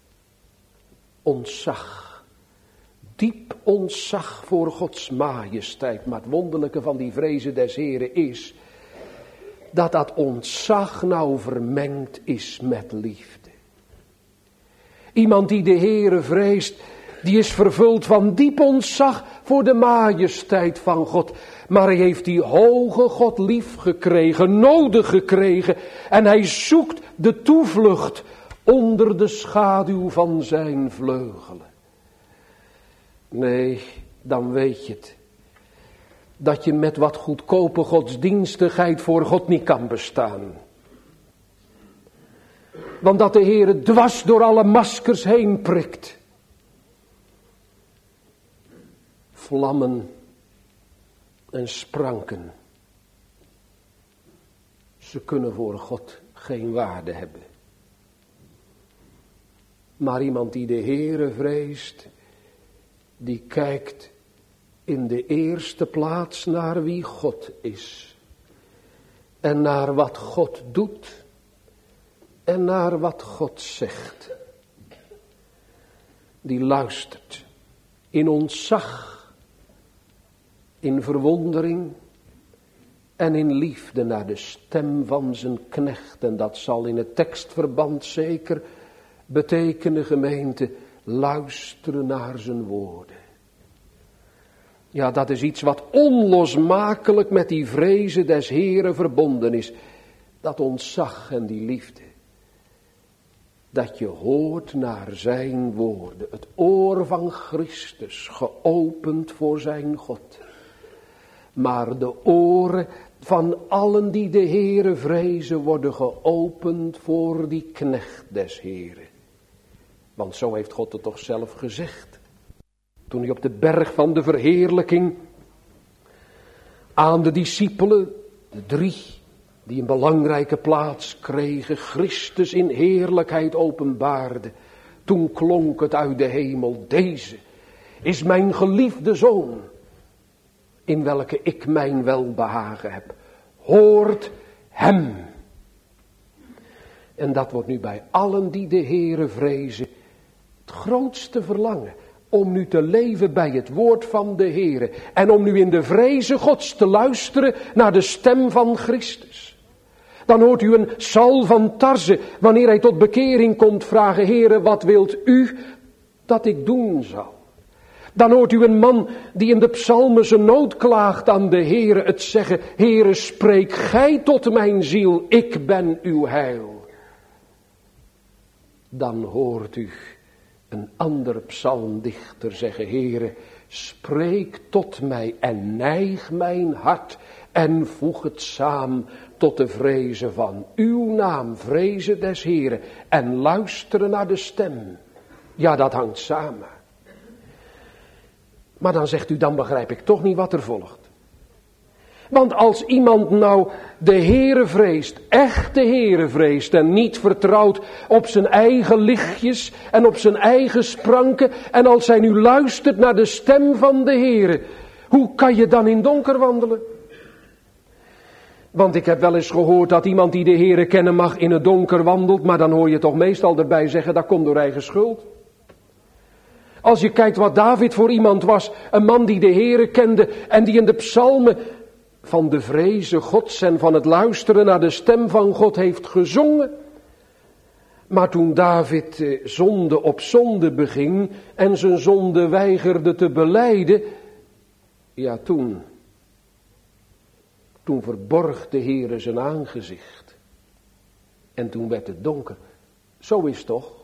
Ontzag. Diep ontzag voor Gods majesteit. Maar het wonderlijke van die vrezen des Heren is dat dat ontzag nou vermengd is met liefde. Iemand die de Heere vreest, die is vervuld van diep ontzag voor de majesteit van God. Maar hij heeft die hoge God lief gekregen, nodig gekregen. En hij zoekt de toevlucht onder de schaduw van zijn vleugelen. Nee, dan weet je het. Dat je met wat goedkope godsdienstigheid voor God niet kan bestaan. Want dat de Heere dwars door alle maskers heen prikt. Vlammen en spranken. Ze kunnen voor God geen waarde hebben. Maar iemand die de Heere vreest, die kijkt in de eerste plaats naar wie God is. En naar wat God doet. En naar wat God zegt. Die luistert in ontzag, in verwondering en in liefde naar de stem van zijn knecht. En dat zal in het tekstverband zeker betekenen, gemeente, luisteren naar zijn woorden. Ja, dat is iets wat onlosmakelijk met die vrezen des Heren verbonden is. Dat ontzag en die liefde. Dat je hoort naar zijn woorden. Het oor van Christus geopend voor zijn God. Maar de oren van allen die de Heere vrezen worden geopend voor die knecht des Heren. Want zo heeft God het toch zelf gezegd. Toen hij op de berg van de verheerlijking aan de discipelen, de 3 die een belangrijke plaats kregen, Christus in heerlijkheid openbaarde. Toen klonk het uit de hemel, deze is mijn geliefde zoon, in welke ik mijn welbehagen heb. Hoort hem. En dat wordt nu bij allen die de Heere vrezen het grootste verlangen. Om nu te leven bij het woord van de Heere. En om nu in de vrezen Gods te luisteren naar de stem van Christus. Dan hoort u een Saul van Tarse, wanneer hij tot bekering komt, vragen: Heere, wat wilt u dat ik doen zal? Dan hoort u een man die in de psalmen zijn nood klaagt aan de Heere, het zeggen: Heere, spreek gij tot mijn ziel, ik ben uw heil. Dan hoort u een ander psalmdichter zeggen: Heere, spreek tot mij en neig mijn hart en voeg het samen tot de vrezen van uw naam, vrezen des Heeren en luisteren naar de stem. Ja, dat hangt samen. Maar dan zegt u, dan begrijp ik toch niet wat er volgt. Want als iemand nou de Heere vreest, echt de Heere vreest en niet vertrouwt op zijn eigen lichtjes en op zijn eigen spranken, en als hij nu luistert naar de stem van de Heere, hoe kan je dan in donker wandelen? Want ik heb wel eens gehoord dat iemand die de Heere kennen mag in het donker wandelt, maar dan hoor je toch meestal erbij zeggen, dat komt door eigen schuld. Als je kijkt wat David voor iemand was, een man die de Heere kende en die in de psalmen van de vreze Gods en van het luisteren naar de stem van God heeft gezongen. Maar toen David zonde op zonde beging en zijn zonde weigerde te belijden, ja toen verborg de Heere zijn aangezicht. En toen werd het donker. Zo is het toch?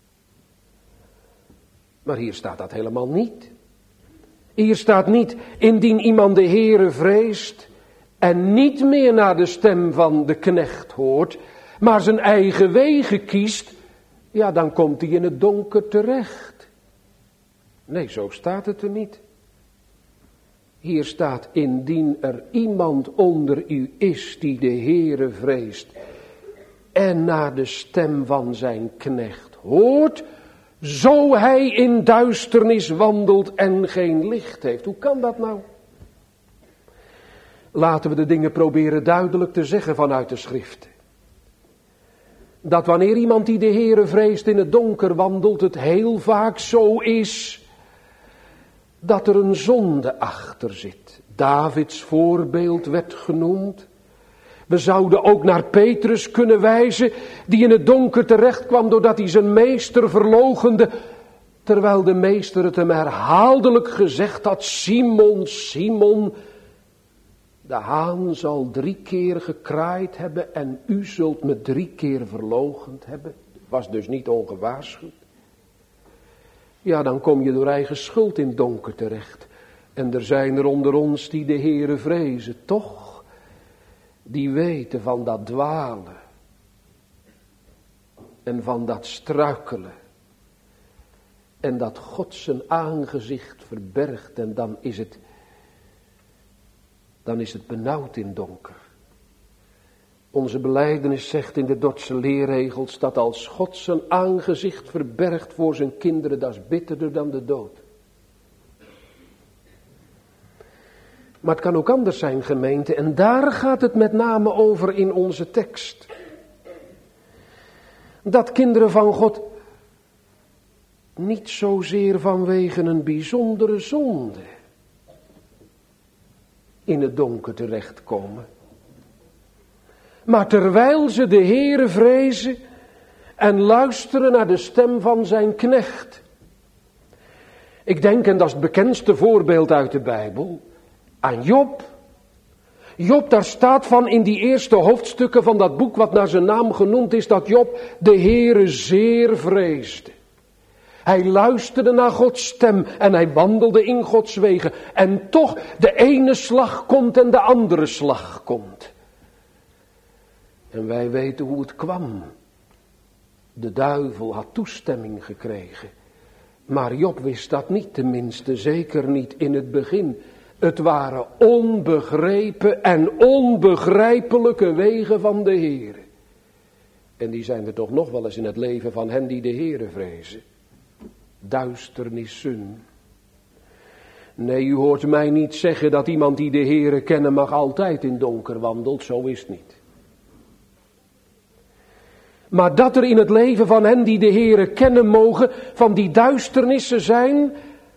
Maar hier staat dat helemaal niet. Hier staat niet, indien iemand de Heere vreest en niet meer naar de stem van de knecht hoort, maar zijn eigen wegen kiest, ja dan komt hij in het donker terecht. Nee, zo staat het er niet. Hier staat, indien er iemand onder u is die de Heere vreest en naar de stem van zijn knecht hoort, zo hij in duisternis wandelt en geen licht heeft. Hoe kan dat nou? Laten we de dingen proberen duidelijk te zeggen vanuit de schriften. Dat wanneer iemand die de Heere vreest in het donker wandelt, het heel vaak zo is dat er een zonde achter zit. Davids voorbeeld werd genoemd. We zouden ook naar Petrus kunnen wijzen, die in het donker terecht kwam doordat hij zijn meester verloochende, terwijl de meester het hem herhaaldelijk gezegd had, Simon, Simon, de haan zal 3 keer gekraaid hebben en u zult me 3 keer verloochend hebben. Was dus niet ongewaarschuwd. Ja, dan kom je door eigen schuld in het donker terecht. En er zijn er onder ons die de Heere vrezen, toch? Die weten van dat dwalen. En van dat struikelen. En dat God zijn aangezicht verbergt. En dan is het benauwd in donker. Onze belijdenis zegt in de Dordtse leerregels dat als God zijn aangezicht verbergt voor zijn kinderen, dat is bitterder dan de dood. Maar het kan ook anders zijn, gemeente, en daar gaat het met name over in onze tekst. Dat kinderen van God niet zozeer vanwege een bijzondere zonde in het donker terechtkomen. Maar terwijl ze de Heere vrezen en luisteren naar de stem van zijn knecht. Ik denk, en dat is het bekendste voorbeeld uit de Bijbel, aan Job. Job, daar staat van in die eerste hoofdstukken van dat boek wat naar zijn naam genoemd is, dat Job de Heere zeer vreesde. Hij luisterde naar Gods stem en hij wandelde in Gods wegen. En toch, de ene slag komt en de andere slag komt. En wij weten hoe het kwam. De duivel had toestemming gekregen. Maar Job wist dat niet, tenminste zeker niet in het begin. Het waren onbegrepen en onbegrijpelijke wegen van de Heere. En die zijn er toch nog wel eens in het leven van hen die de Heere vrezen. Duisternissen. Nee, u hoort mij niet zeggen dat iemand die de Heere kennen mag altijd in donker wandelt, zo is het niet. Maar dat er in het leven van hen die de Heere kennen mogen, van die duisternissen zijn,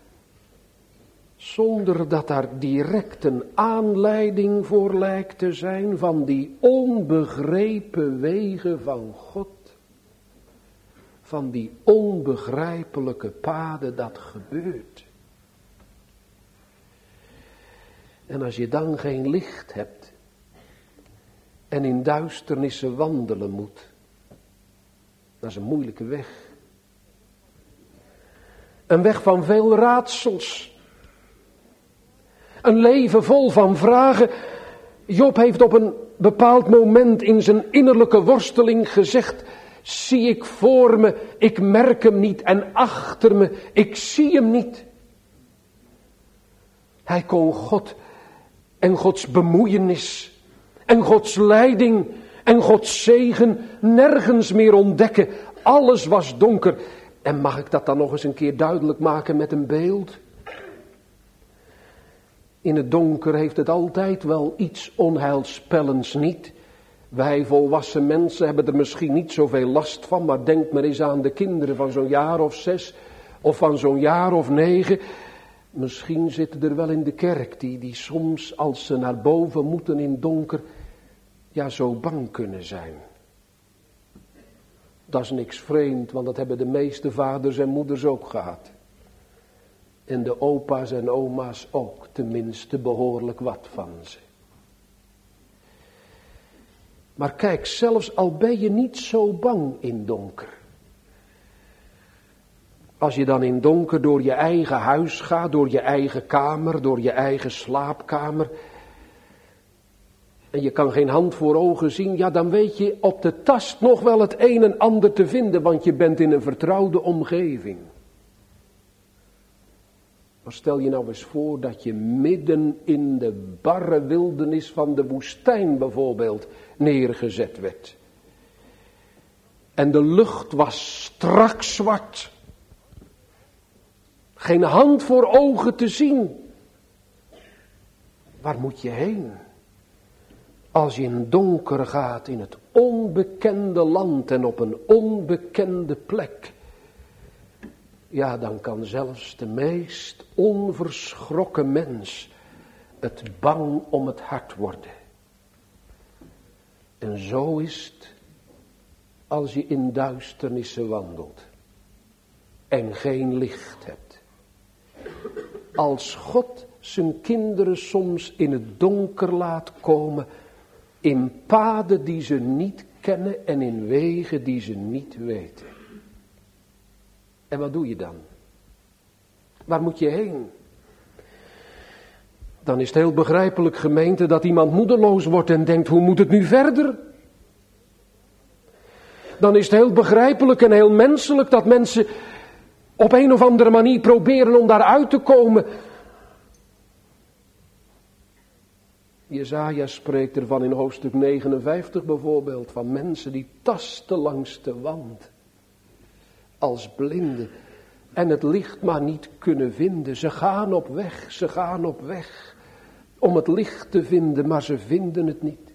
zonder dat daar direct een aanleiding voor lijkt te zijn van die onbegrepen wegen van God. Van die onbegrijpelijke paden dat gebeurt. En als je dan geen licht hebt en in duisternissen wandelen moet, dat is een moeilijke weg. Een weg van veel raadsels. Een leven vol van vragen. Job heeft op een bepaald moment in zijn innerlijke worsteling gezegd, zie ik voor me, ik merk hem niet en achter me, ik zie hem niet. Hij kon God en Gods bemoeienis en Gods leiding en Gods zegen nergens meer ontdekken. Alles was donker. En mag ik dat dan nog eens een keer duidelijk maken met een beeld? In het donker heeft het altijd wel iets onheilspellends, niet? Wij volwassen mensen hebben er misschien niet zoveel last van, maar denk maar eens aan de kinderen van zo'n jaar of 6 of van zo'n jaar of 9. Misschien zitten er wel in de kerk die soms als ze naar boven moeten in donker, ja zo bang kunnen zijn. Dat is niks vreemd, want dat hebben de meeste vaders en moeders ook gehad. En de opa's en oma's ook, tenminste behoorlijk wat van ze. Maar kijk, zelfs al ben je niet zo bang in donker. Als je dan in donker door je eigen huis gaat, door je eigen kamer, door je eigen slaapkamer. En je kan geen hand voor ogen zien, ja dan weet je op de tast nog wel het een en ander te vinden, want je bent in een vertrouwde omgeving. Maar stel je nou eens voor dat je midden in de barre wildernis van de woestijn bijvoorbeeld neergezet werd. En de lucht was strak zwart. Geen hand voor ogen te zien. Waar moet je heen? Als je in donker gaat in het onbekende land en op een onbekende plek. Ja, dan kan zelfs de meest onverschrokken mens het bang om het hart worden. En zo is het als je in duisternissen wandelt en geen licht hebt. Als God zijn kinderen soms in het donker laat komen, in paden die ze niet kennen en in wegen die ze niet weten. En wat doe je dan? Waar moet je heen? Dan is het heel begrijpelijk, gemeente, dat iemand moedeloos wordt en denkt, hoe moet het nu verder? Dan is het heel begrijpelijk en heel menselijk dat mensen op een of andere manier proberen om daaruit te komen. Jesaja spreekt ervan in hoofdstuk 59 bijvoorbeeld, van mensen die tasten langs de wand. Als blinden en het licht maar niet kunnen vinden. Ze gaan op weg om het licht te vinden, maar ze vinden het niet.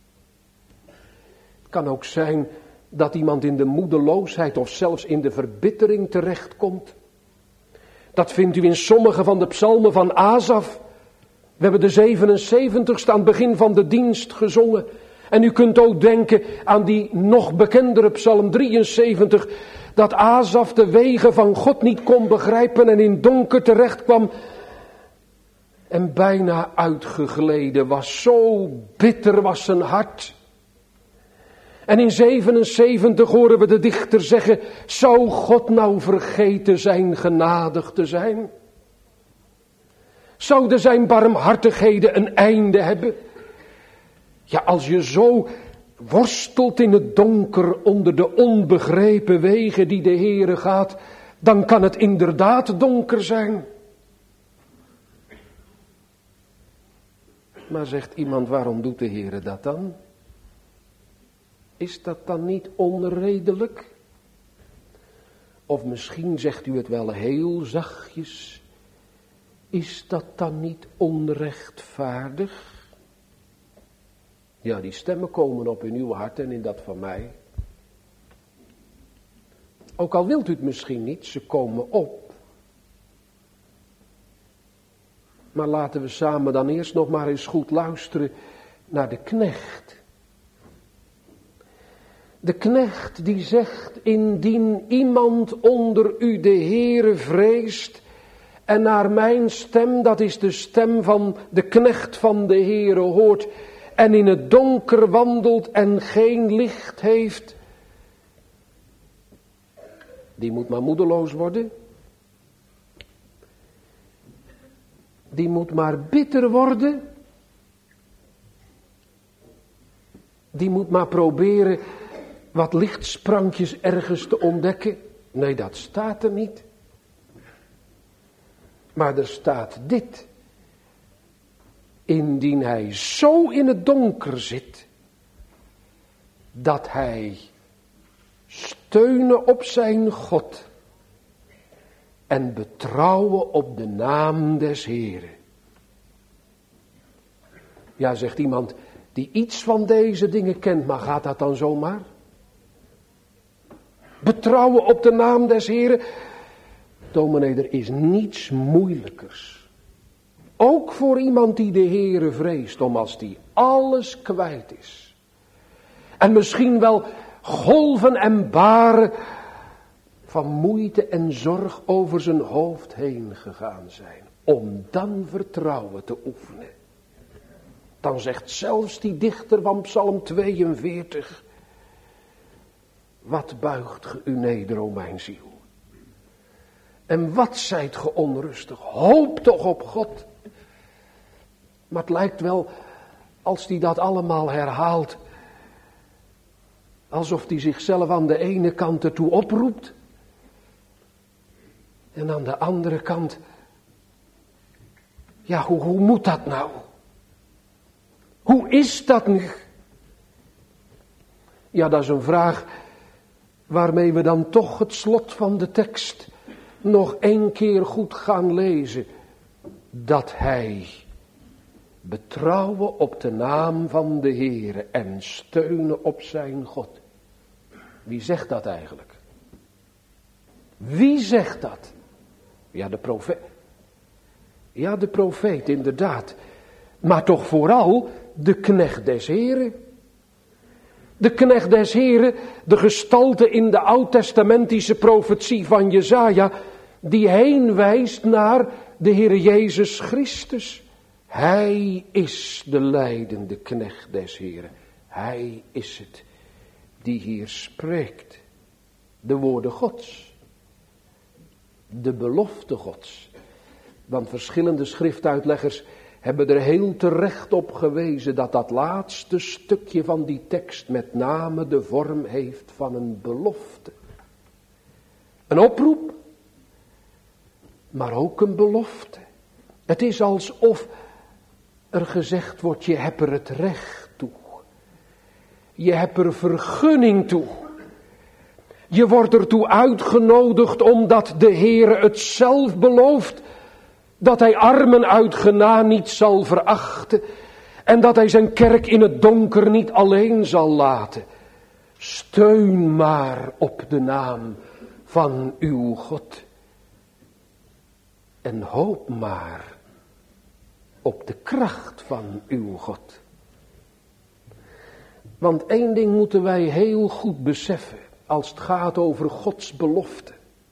Het kan ook zijn dat iemand in de moedeloosheid of zelfs in de verbittering terechtkomt. Dat vindt u in sommige van de psalmen van Asaf. We hebben de 77ste aan het begin van de dienst gezongen. En u kunt ook denken aan die nog bekendere psalm 73... dat Asaf de wegen van God niet kon begrijpen en in donker terecht kwam. En bijna uitgegleden was. Zo bitter was zijn hart. En in 77 horen we de dichter zeggen, zou God nou vergeten zijn genadig te zijn? Zouden zijn barmhartigheden een einde hebben? Ja, als je zo worstelt in het donker onder de onbegrepen wegen die de Heere gaat, dan kan het inderdaad donker zijn. Maar zegt iemand, waarom doet de Heere dat dan? Is dat dan niet onredelijk? Of misschien zegt u het wel heel zachtjes. Is dat dan niet onrechtvaardig? Ja, die stemmen komen op in uw hart en in dat van mij. Ook al wilt u het misschien niet, ze komen op. Maar laten we samen dan eerst nog maar eens goed luisteren naar de knecht. De knecht die zegt, indien iemand onder u de Heere vreest en naar mijn stem, dat is de stem van de knecht van de Heere, hoort en in het donker wandelt en geen licht heeft, die moet maar moedeloos worden. Die moet maar bitter worden. Die moet maar proberen wat lichtsprankjes ergens te ontdekken. Nee, dat staat er niet. Maar er staat dit. indien hij zo in het donker zit, dat hij steunen op zijn God en betrouwen op de naam des Heeren. Ja, zegt iemand die iets van deze dingen kent, maar gaat dat dan zomaar? Betrouwen op de naam des Heeren. Dominee, er is niets moeilijkers. Ook voor iemand die de Heere vreest, om als die alles kwijt is. En misschien wel golven en baren van moeite en zorg over zijn hoofd heen gegaan zijn. Om dan vertrouwen te oefenen. Dan zegt zelfs die dichter van Psalm 42. Wat buigt ge u neder, o mijn ziel. En wat zijt ge onrustig. Hoop toch op God. Maar het lijkt wel, als hij dat allemaal herhaalt, alsof hij zichzelf aan de ene kant ertoe oproept. En aan de andere kant, ja, hoe moet dat nou? Hoe is dat nu? Ja, dat is een vraag waarmee we dan toch het slot van de tekst nog 1 keer goed gaan lezen. Dat hij betrouwen op de naam van de Heere en steunen op zijn God. Wie zegt dat eigenlijk? Wie zegt dat? Ja, de profeet. Ja, de profeet, inderdaad. Maar toch vooral de knecht des Heren. De knecht des Heren, de gestalte in de oud-testamentische profetie van Jesaja, die heen wijst naar de Heere Jezus Christus. Hij is de leidende knecht des Heren. Hij is het die hier spreekt. De woorden Gods. De belofte Gods. Want verschillende schriftuitleggers hebben er heel terecht op gewezen dat dat laatste stukje van die tekst met name de vorm heeft van een belofte. Een oproep, maar ook een belofte. Het is alsof er gezegd wordt, je hebt er het recht toe. Je hebt er vergunning toe. Je wordt ertoe uitgenodigd omdat de Heere het zelf belooft. Dat hij armen uit genade niet zal verachten. En dat hij zijn kerk in het donker niet alleen zal laten. Steun maar op de naam van uw God. En hoop maar op de kracht van uw God. Want 1 ding moeten wij heel goed beseffen als het gaat over Gods belofte.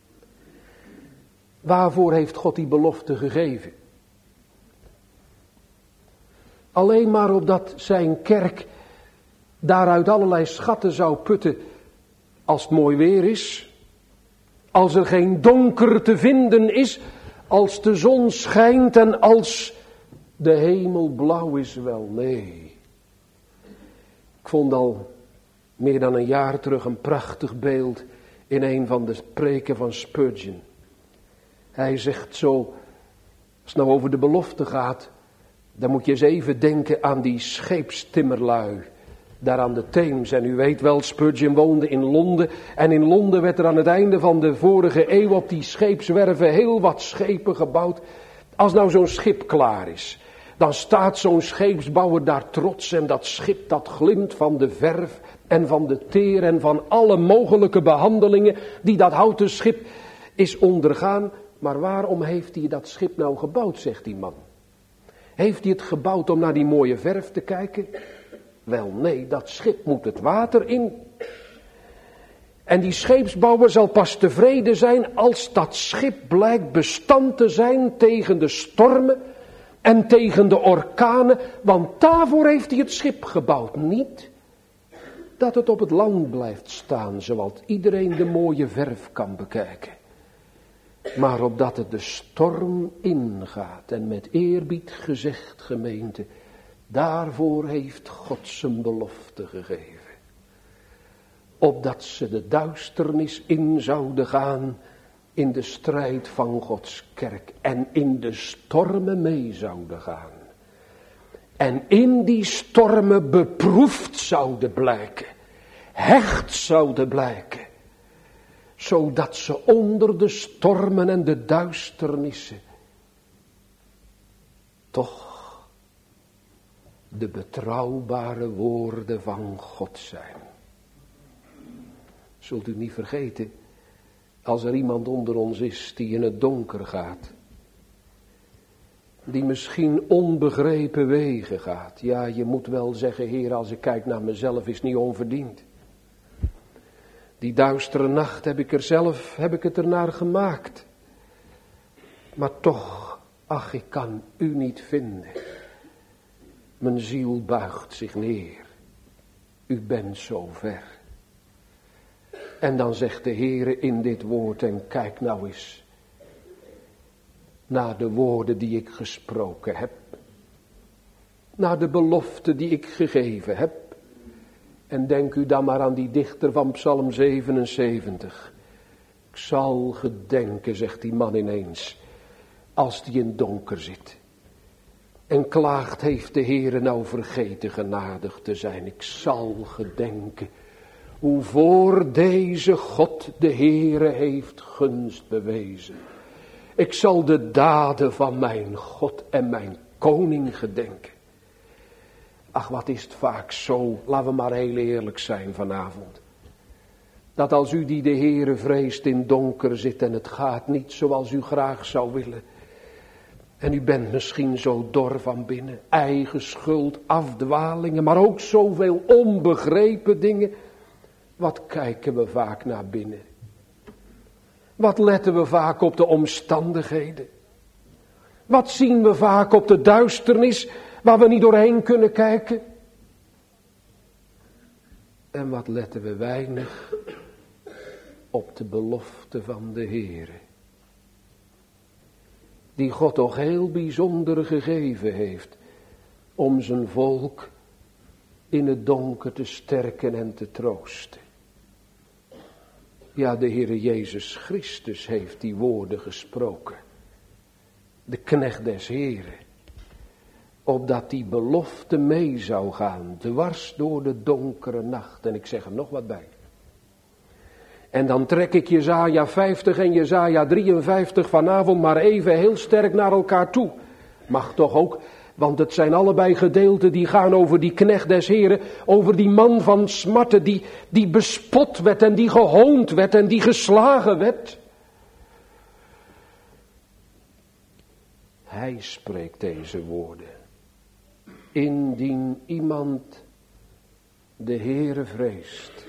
Waarvoor heeft God die belofte gegeven? Alleen maar opdat zijn kerk daaruit allerlei schatten zou putten als het mooi weer is. Als er geen donker te vinden is, als de zon schijnt en als de hemel blauw is, wel nee. Ik vond al meer dan een jaar terug een prachtig beeld in een van de preken van Spurgeon. Hij zegt zo, als het nou over de belofte gaat, dan moet je eens even denken aan die scheepstimmerlui, daar aan de Theems. En u weet wel, Spurgeon woonde in Londen. En in Londen werd er aan het einde van de vorige eeuw op die scheepswerven heel wat schepen gebouwd. Als nou zo'n schip klaar is, dan staat zo'n scheepsbouwer daar trots en dat schip dat glimt van de verf en van de teer en van alle mogelijke behandelingen die dat houten schip is ondergaan. Maar waarom heeft hij dat schip nou gebouwd, zegt die man. Heeft hij het gebouwd om naar die mooie verf te kijken? Wel nee, dat schip moet het water in. En die scheepsbouwer zal pas tevreden zijn als dat schip blijkt bestand te zijn tegen de stormen en tegen de orkanen. Want daarvoor heeft hij het schip gebouwd. Niet dat het op het land blijft staan, zodat iedereen de mooie verf kan bekijken. Maar opdat het de storm ingaat. En met eerbied gezegd, gemeente, daarvoor heeft God zijn belofte gegeven. Opdat ze de duisternis in zouden gaan in de strijd van Gods kerk. En in de stormen mee zouden gaan. En in die stormen beproefd zouden blijken. Hecht zouden blijken. Zodat ze onder de stormen en de duisternissen toch de betrouwbare woorden van God zijn. Zult u niet vergeten, als er iemand onder ons is die in het donker gaat. Die misschien onbegrepen wegen gaat. Ja, je moet wel zeggen, Heer, als ik kijk naar mezelf is niet onverdiend. Die duistere nacht heb ik het ernaar gemaakt. Maar toch, ach, ik kan u niet vinden. Mijn ziel buigt zich neer. U bent zo ver. En dan zegt de Heere in dit woord, en kijk nou eens naar de woorden die ik gesproken heb. Naar de belofte die ik gegeven heb. En denk u dan maar aan die dichter van Psalm 77. Ik zal gedenken, zegt die man ineens, als die in donker zit. En klaagt, heeft de Heere nou vergeten genadig te zijn. Ik zal gedenken hoe voor deze God de Heere heeft gunst bewezen. Ik zal de daden van mijn God en mijn koning gedenken. Ach, wat is het vaak zo, laten we maar heel eerlijk zijn vanavond. Dat als u die de Heere vreest in donker zit en het gaat niet zoals u graag zou willen. En u bent misschien zo dor van binnen, eigen schuld, afdwalingen, maar ook zoveel onbegrepen dingen. Wat kijken we vaak naar binnen? Wat letten we vaak op de omstandigheden? Wat zien we vaak op de duisternis waar we niet doorheen kunnen kijken? En wat letten we weinig op de belofte van de Heere. Die God toch heel bijzonder gegeven heeft om zijn volk in het donker te sterken en te troosten. Ja, de Heere Jezus Christus heeft die woorden gesproken. De knecht des Heeren. Opdat die belofte mee zou gaan, dwars door de donkere nacht. En ik zeg er nog wat bij. En dan trek ik Jesaja 50 en Jesaja 53 vanavond maar even heel sterk naar elkaar toe. Mag toch ook, want het zijn allebei gedeelten die gaan over die knecht des Heren. Over die man van smarten die bespot werd en die gehoond werd en die geslagen werd. Hij spreekt deze woorden. Indien iemand de Heere vreest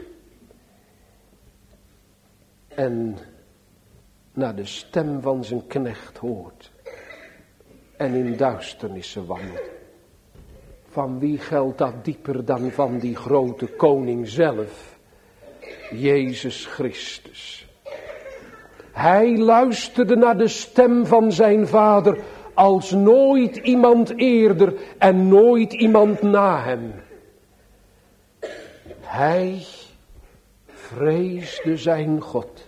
en naar de stem van zijn knecht hoort en in duisternissen wandelt. Van wie geldt dat dieper dan van die grote koning zelf, Jezus Christus. Hij luisterde naar de stem van zijn vader als nooit iemand eerder en nooit iemand na hem. Hij vreesde zijn God.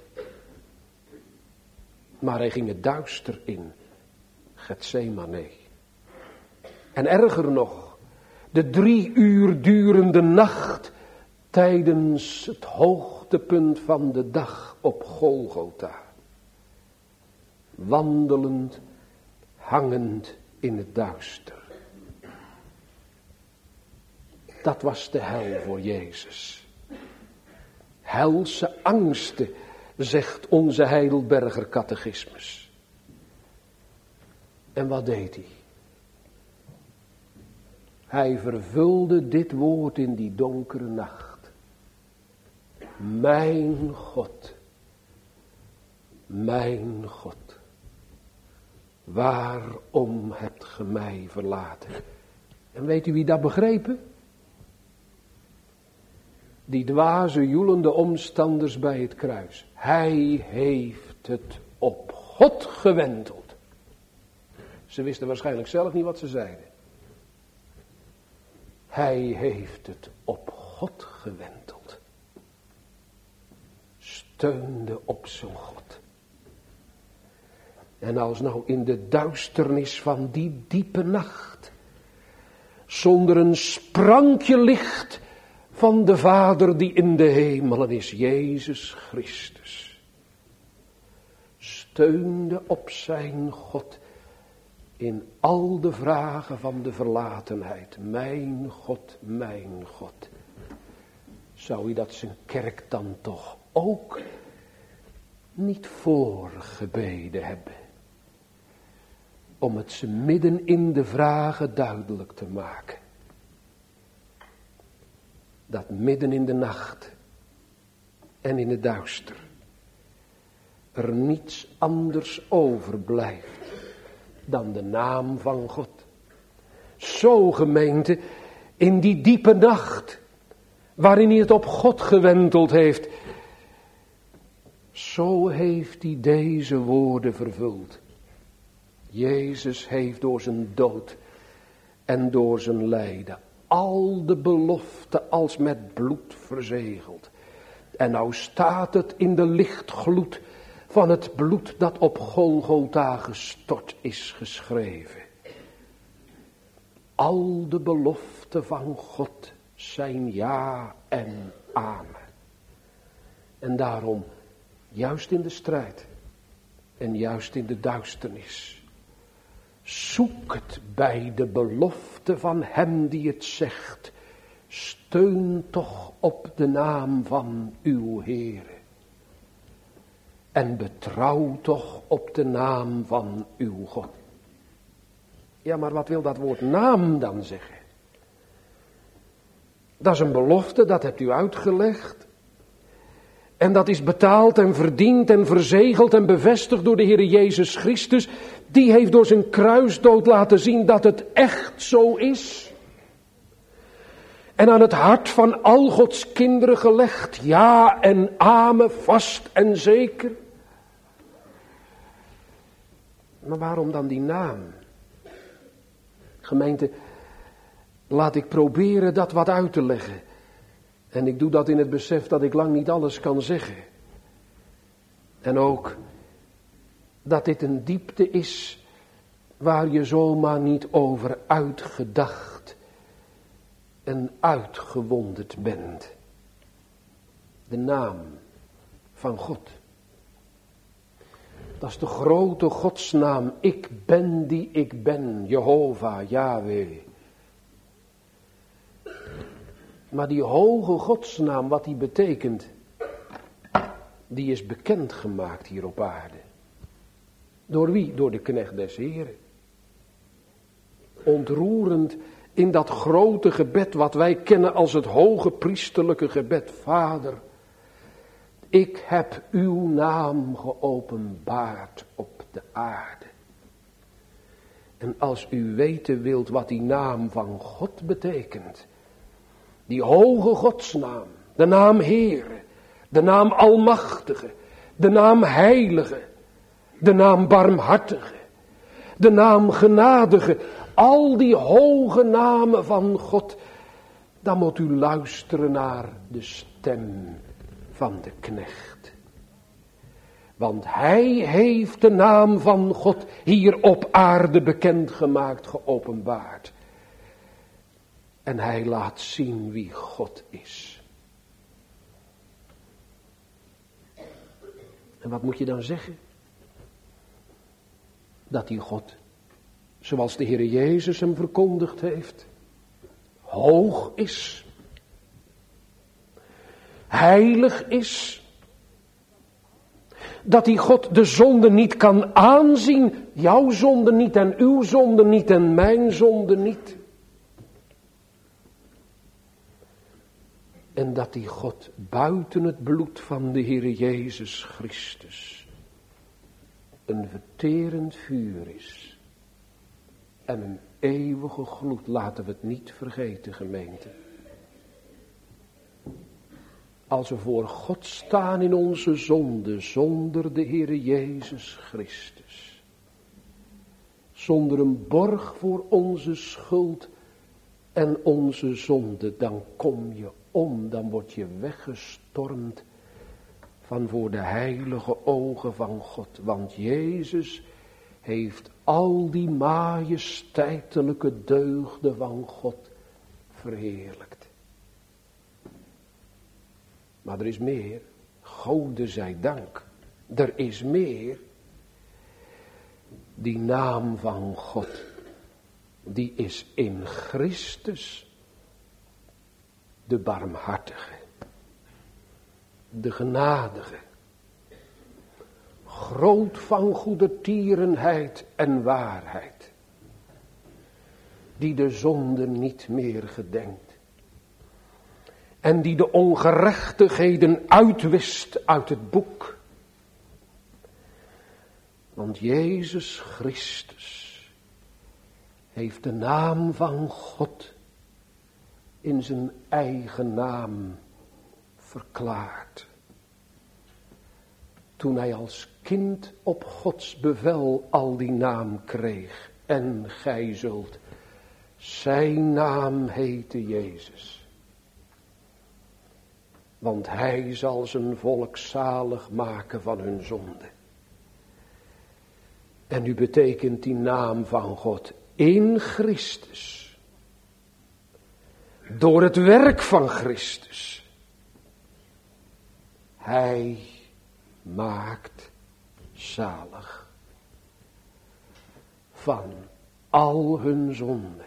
Maar hij ging het duister in. Getsemane. En erger nog, de 3 uur durende nacht tijdens het hoogtepunt van de dag op Golgotha. Wandelend, hangend in het duister. Dat was de hel voor Jezus. Helse angsten, zegt onze Heidelberger catechismus. En wat deed hij? Hij vervulde dit woord in die donkere nacht. Mijn God, waarom hebt ge mij verlaten? En weet u wie dat begrepen? Die dwaze, joelende omstanders bij het kruis. Hij heeft het op God gewenteld. Ze wisten waarschijnlijk zelf niet wat ze zeiden. Hij heeft het op God gewenteld. Steunde op zijn God. En als nou in de duisternis van die diepe nacht zonder een sprankje licht van de Vader die in de hemelen is, Jezus Christus. Steunde op zijn God in al de vragen van de verlatenheid. Mijn God, mijn God. Zou hij dat zijn kerk dan toch ook niet voorgebeden hebben? Om het ze midden in de vragen duidelijk te maken. Dat midden in de nacht en in het duister er niets anders overblijft dan de naam van God. Zo, gemeente, in die diepe nacht waarin hij het op God gewenteld heeft, zo heeft hij deze woorden vervuld. Jezus heeft door zijn dood en door zijn lijden al de beloften als met bloed verzegeld. En nou staat het in de lichtgloed van het bloed dat op Golgotha gestort is geschreven. Al de beloften van God zijn ja en amen. En daarom, juist in de strijd en juist in de duisternis, zoek het bij de belofte van hem die het zegt. Steun toch op de naam van uw Heere. En betrouw toch op de naam van uw God. Ja, maar wat wil dat woord naam dan zeggen? Dat is een belofte, dat hebt u uitgelegd. En dat is betaald en verdiend en verzegeld en bevestigd door de Heer Jezus Christus. Die heeft door zijn kruisdood laten zien dat het echt zo is. En aan het hart van al Gods kinderen gelegd. Ja en amen, vast en zeker. Maar waarom dan die naam? Gemeente, laat ik proberen dat wat uit te leggen. En ik doe dat in het besef dat ik lang niet alles kan zeggen. En ook dat dit een diepte is waar je zomaar niet over uitgedacht en uitgewonderd bent. De naam van God. Dat is de grote godsnaam. Ik ben die ik ben. Jehovah, Yahweh. Maar die hoge godsnaam, wat die betekent, die is bekendgemaakt hier op aarde. Door wie? Door de knecht des Heren. Ontroerend in dat grote gebed wat wij kennen als het hoge priesterlijke gebed. Vader, ik heb uw naam geopenbaard op de aarde. En als u weten wilt wat die naam van God betekent, die hoge godsnaam, de naam Heere, de naam Almachtige, de naam Heilige, de naam Barmhartige, de naam Genadige, al die hoge namen van God, dan moet u luisteren naar de stem van de knecht. Want hij heeft de naam van God hier op aarde bekendgemaakt, geopenbaard. En hij laat zien wie God is. En wat moet je dan zeggen? Dat die God, zoals de Heer Jezus hem verkondigd heeft, hoog is, heilig is, dat die God de zonde niet kan aanzien, jouw zonde niet en uw zonde niet en mijn zonde niet. En dat die God buiten het bloed van de Heer Jezus Christus een verterend vuur is. En een eeuwige gloed, laten we het niet vergeten, gemeente. Als we voor God staan in onze zonde, zonder de Heer Jezus Christus. Zonder een borg voor onze schuld en onze zonde, dan kom je om, dan word je weggestormd van voor de heilige ogen van God. Want Jezus heeft al die majesteitelijke deugden van God verheerlijkt. Maar er is meer. Gode zij dank. Er is meer. Die naam van God, die is in Christus de barmhartige, de genadige, groot van goedertierenheid en waarheid, die de zonde niet meer gedenkt en die de ongerechtigheden uitwist uit het boek. Want Jezus Christus heeft de naam van God in zijn eigen naam verklaard. Toen hij als kind op Gods bevel al die naam kreeg. En gij zult zijn naam heten Jezus. Want hij zal zijn volk zalig maken van hun zonde. En nu betekent die naam van God in Christus. Door het werk van Christus. Hij maakt zalig. Van al hun zonden.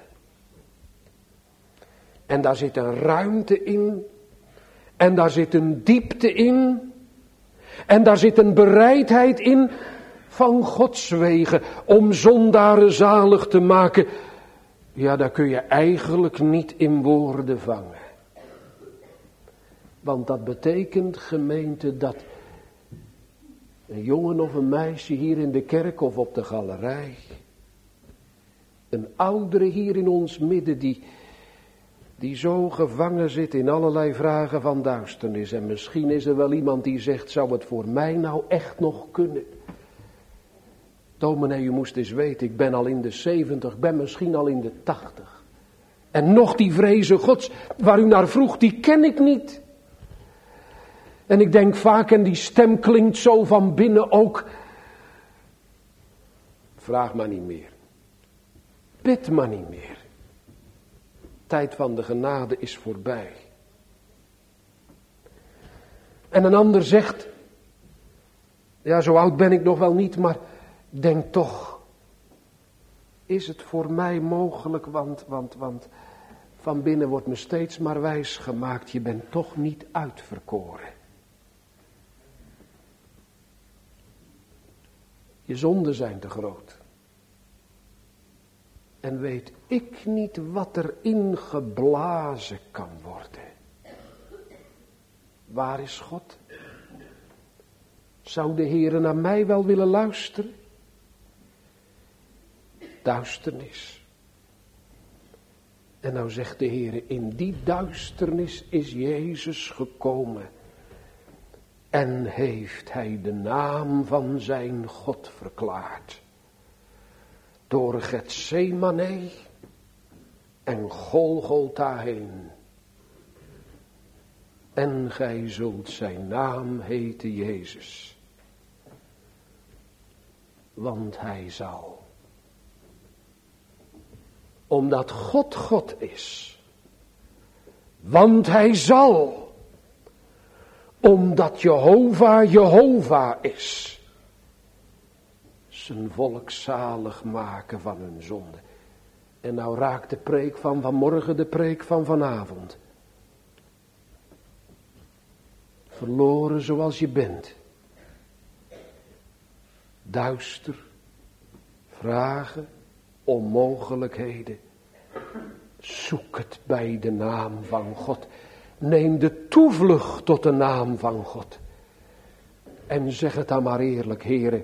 En daar zit een ruimte in. En daar zit een diepte in. En daar zit een bereidheid in van Gods wegen om zondaren zalig te maken. Ja, daar kun je eigenlijk niet in woorden vangen. Want dat betekent, gemeente, dat een jongen of een meisje hier in de kerk of op de galerij, een oudere hier in ons midden die zo gevangen zit in allerlei vragen van duisternis. En misschien is er wel iemand die zegt, zou het voor mij nou echt nog kunnen? Dominee, u moest eens weten, ik ben al in de 70, ik ben misschien al in de 80. En nog die vrezen Gods, waar u naar vroeg, die ken ik niet. En ik denk vaak, en die stem klinkt zo van binnen ook. Vraag maar niet meer. Bid maar niet meer. Tijd van de genade is voorbij. En een ander zegt, ja, zo oud ben ik nog wel niet, maar denk toch, is het voor mij mogelijk, want van binnen wordt me steeds maar wijs gemaakt, je bent toch niet uitverkoren. Je zonden zijn te groot. En weet ik niet wat er ingeblazen kan worden. Waar is God? Zou de Heere naar mij wel willen luisteren? Duisternis. En nou zegt de Heere, in die duisternis is Jezus gekomen. En heeft hij de naam van zijn God verklaard. Door Getsemane en Golgotha heen. En gij zult zijn naam heten Jezus. Want hij zal. Omdat God God is. Want hij zal. Omdat Jehovah Jehovah is. Zijn volk zalig maken van hun zonde. En nou raakt de preek van vanmorgen de preek van vanavond. Verloren zoals je bent. Duister. Vragen. Onmogelijkheden. Zoek het bij de naam van God. Neem de toevlucht tot de naam van God. En zeg het dan maar eerlijk, Heere.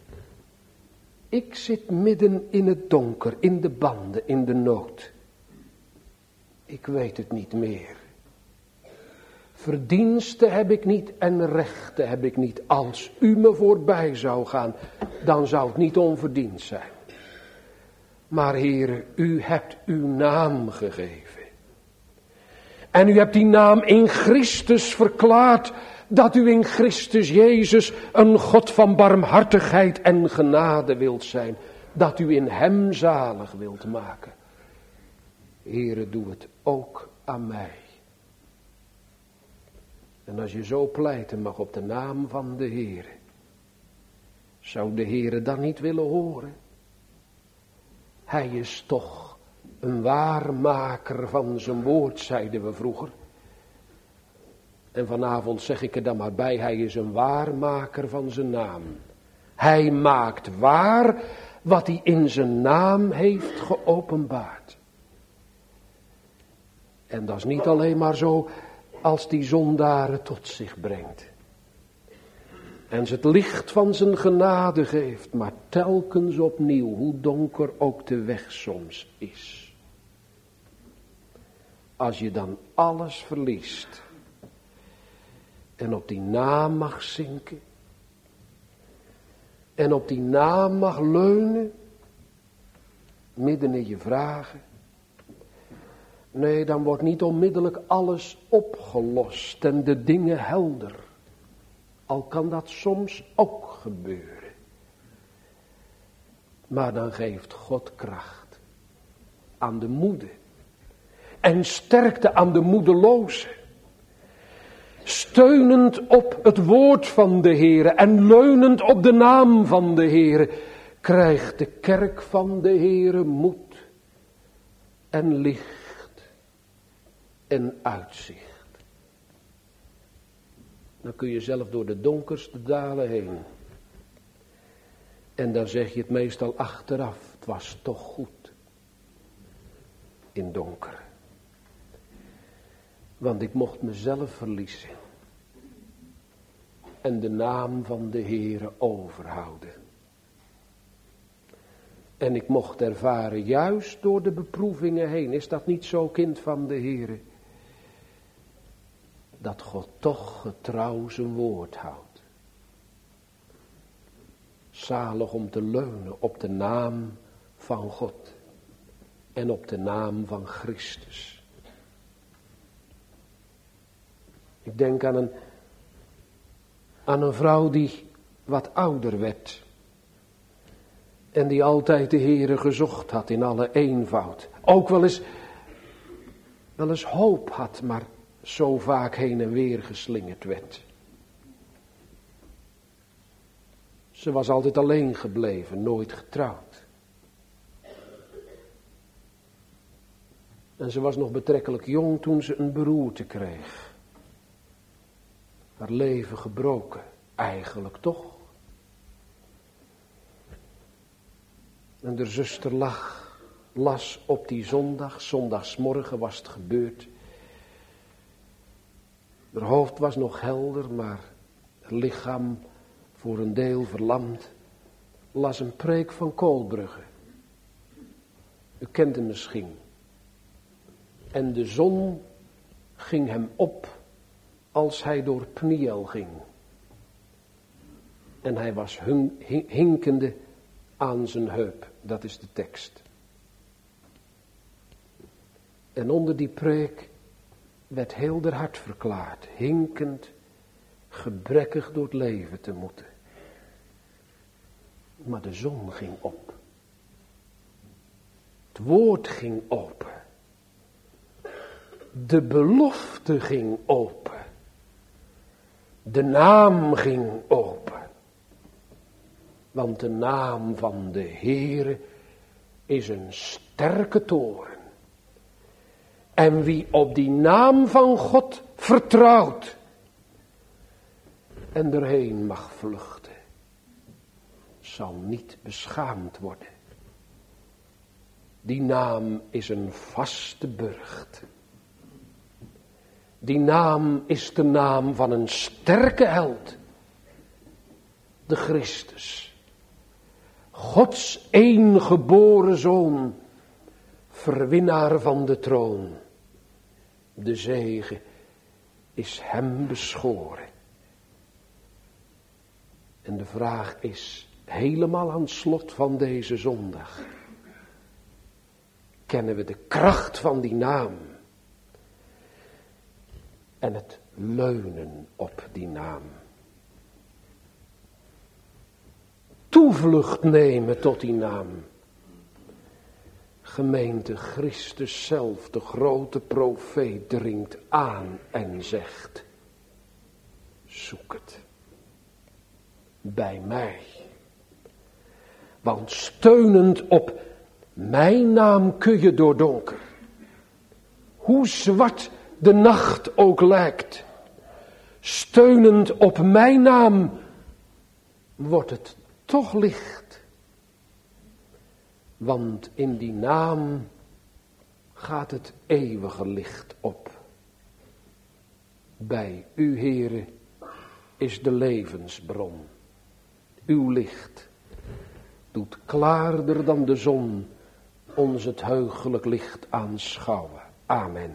Ik zit midden in het donker, in de banden, in de nood. Ik weet het niet meer. Verdiensten heb ik niet en rechten heb ik niet. Als u me voorbij zou gaan, dan zou het niet onverdiend zijn. Maar Heere, u hebt uw naam gegeven. En u hebt die naam in Christus verklaard, dat u in Christus Jezus een God van barmhartigheid en genade wilt zijn. Dat u in hem zalig wilt maken. Heere, doe het ook aan mij. En als je zo pleiten mag op de naam van de Heere, zou de Heere dan niet willen horen? Hij is toch een waarmaker van zijn woord, zeiden we vroeger. En vanavond zeg ik er dan maar bij, hij is een waarmaker van zijn naam. Hij maakt waar wat hij in zijn naam heeft geopenbaard. En dat is niet alleen maar zo als die zondaren tot zich brengt. En ze het licht van zijn genade geeft, maar telkens opnieuw, hoe donker ook de weg soms is. Als je dan alles verliest en op die naam mag zinken en op die naam mag leunen, midden in je vragen. Nee, dan wordt niet onmiddellijk alles opgelost en de dingen helder. Al kan dat soms ook gebeuren. Maar dan geeft God kracht aan de moede. En sterkte aan de moedeloze. Steunend op het woord van de Heere en leunend op de naam van de Heere, krijgt de kerk van de Heere moed en licht en uitzicht. Dan kun je zelf door de donkerste dalen heen. En dan zeg je het meestal achteraf, het was toch goed in donker. Want ik mocht mezelf verliezen. En de naam van de Heere overhouden. En ik mocht ervaren, juist door de beproevingen heen, is dat niet zo, kind van de Heere? Dat God toch getrouw zijn woord houdt. Zalig om te leunen op de naam van God. En op de naam van Christus. Ik denk aan een vrouw die wat ouder werd. En die altijd de Heere gezocht had in alle eenvoud. Ook wel eens hoop had, maar zo vaak heen en weer geslingerd werd. Ze was altijd alleen gebleven, nooit getrouwd. En ze was nog betrekkelijk jong toen ze een beroerte kreeg. Haar leven gebroken, eigenlijk toch. En de zuster las op die zondagsmorgen was het gebeurd. Haar hoofd was nog helder, maar het lichaam voor een deel verlamd. Las een preek van Koolbrugge. U kent hem misschien. En de zon ging hem op als hij door Pniel ging. En hij was hinkende aan zijn heup. Dat is de tekst. En onder die preek werd heel der hart verklaard. Hinkend, gebrekkig door het leven te moeten. Maar de zon ging op. Het woord ging open. De belofte ging open. De naam ging open. Want de naam van de Heere is een sterke toren. En wie op die naam van God vertrouwt en erheen mag vluchten, zal niet beschaamd worden. Die naam is een vaste burcht. Die naam is de naam van een sterke held. De Christus. Gods eengeboren Zoon. Verwinnaar van de troon. De zege is hem beschoren. En de vraag is helemaal aan het slot van deze zondag. Kennen we de kracht van die naam? En het leunen op die naam. Toevlucht nemen tot die naam. Gemeente, Christus zelf, de grote profeet, dringt aan en zegt: zoek het bij mij. Want steunend op mijn naam kun je door donker. Hoe zwart de nacht ook lijkt. Steunend op mijn naam wordt het toch licht. Want in die naam gaat het eeuwige licht op. Bij u, Heere, is de levensbron. Uw licht doet klaarder dan de zon ons het heugelijk licht aanschouwen. Amen.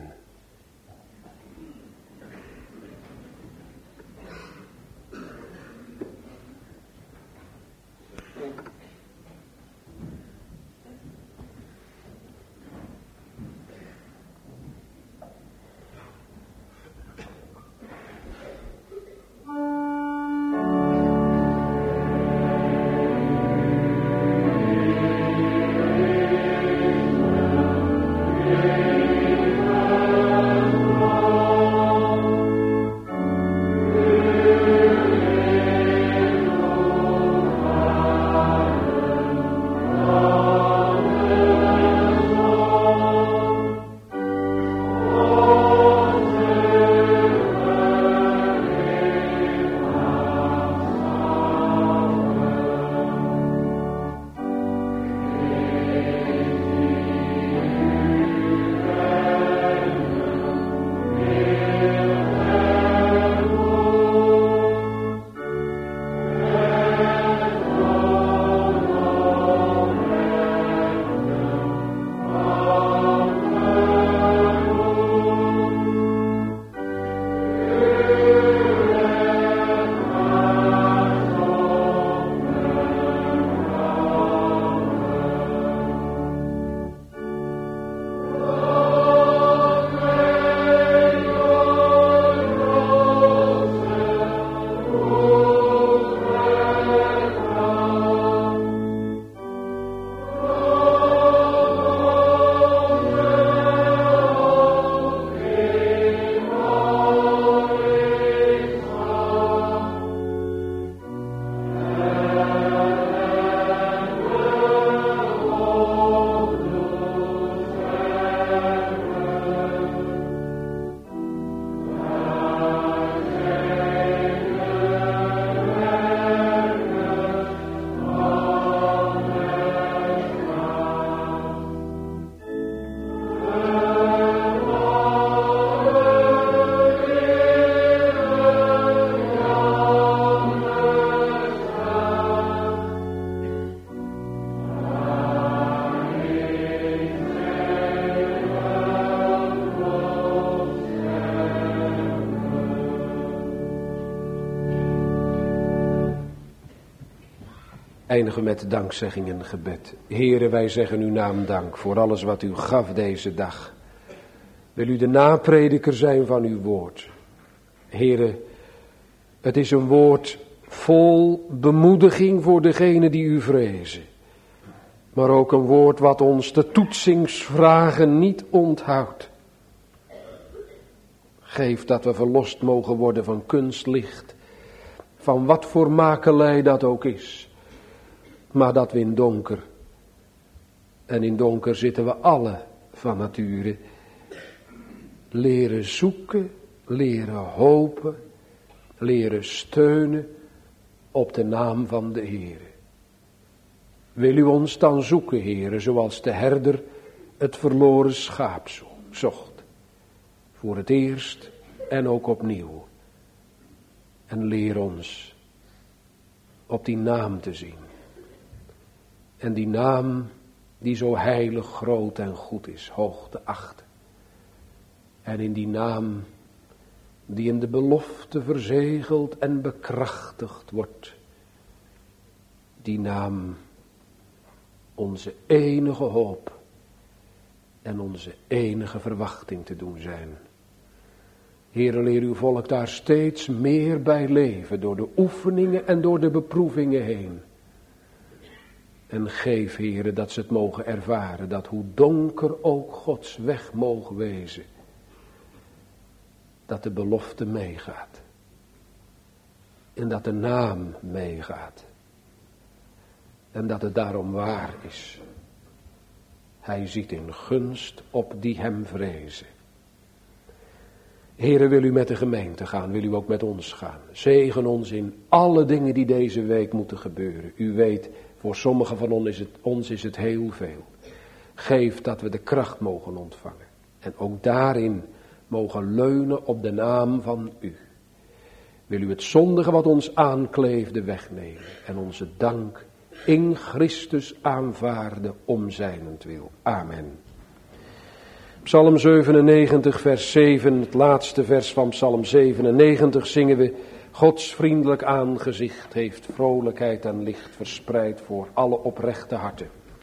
Eindigen met dankzegging en gebed. Heere, wij zeggen uw naam dank voor alles wat u gaf deze dag. Wil u de naprediker zijn van uw woord. Heere, het is een woord vol bemoediging voor degenen die u vrezen. Maar ook een woord wat ons de toetsingsvragen niet onthoudt. Geef dat we verlost mogen worden van kunstlicht. Van wat voor makelij dat ook is. Maar dat we in donker. En in donker zitten we alle van nature. Leren zoeken, leren hopen, leren steunen op de naam van de Heere. Wil u ons dan zoeken, Heere, zoals de herder het verloren schaap zocht. Voor het eerst en ook opnieuw. En leer ons op die naam te zien. En die naam die zo heilig, groot en goed is, hoog te achten. En in die naam die in de belofte verzegeld en bekrachtigd wordt. Die naam onze enige hoop en onze enige verwachting te doen zijn. Heere, leer uw volk daar steeds meer bij leven door de oefeningen en door de beproevingen heen. En geef, Heere, dat ze het mogen ervaren, dat hoe donker ook Gods weg mogen wezen, dat de belofte meegaat. En dat de naam meegaat. En dat het daarom waar is. Hij ziet in gunst op die hem vrezen. Heere, wil u met de gemeente gaan, wil u ook met ons gaan. Zegen ons in alle dingen die deze week moeten gebeuren. U weet, voor sommigen van ons is het heel veel. Geef dat we de kracht mogen ontvangen. En ook daarin mogen leunen op de naam van u. Wil u het zondige wat ons aankleefde wegnemen. En onze dank in Christus aanvaarden om zijnentwil. Amen. Psalm 97 vers 7, het laatste vers van Psalm 97 zingen we. Gods vriendelijk aangezicht heeft vrolijkheid en licht verspreid voor alle oprechte harten.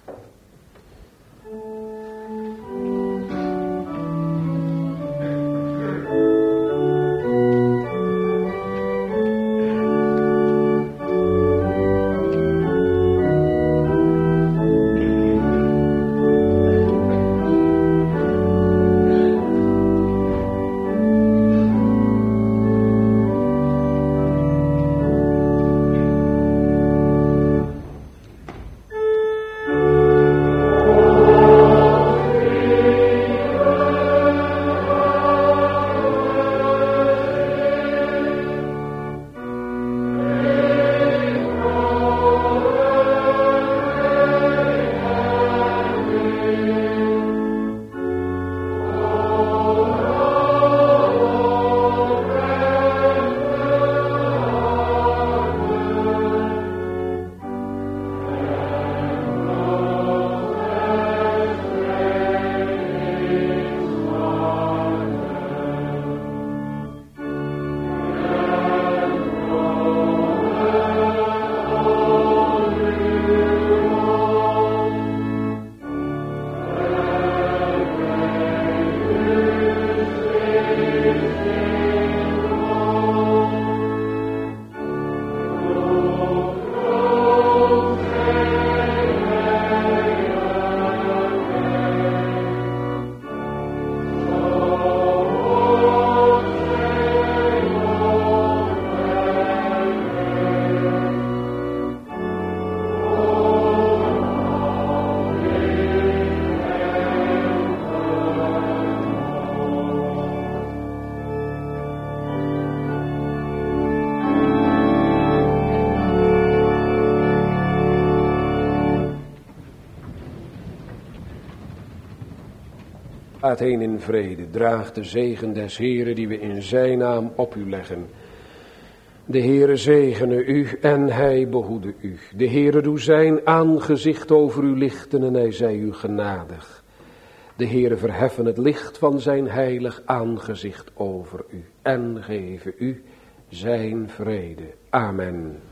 Gaat heen in vrede, draag de zegen des Heeren die we in zijn naam op u leggen. De Heere zegene u en hij behoede u. De Heere doe zijn aangezicht over u lichten en hij zij u genadig. De Heere verheffen het licht van zijn heilig aangezicht over u en geven u zijn vrede. Amen.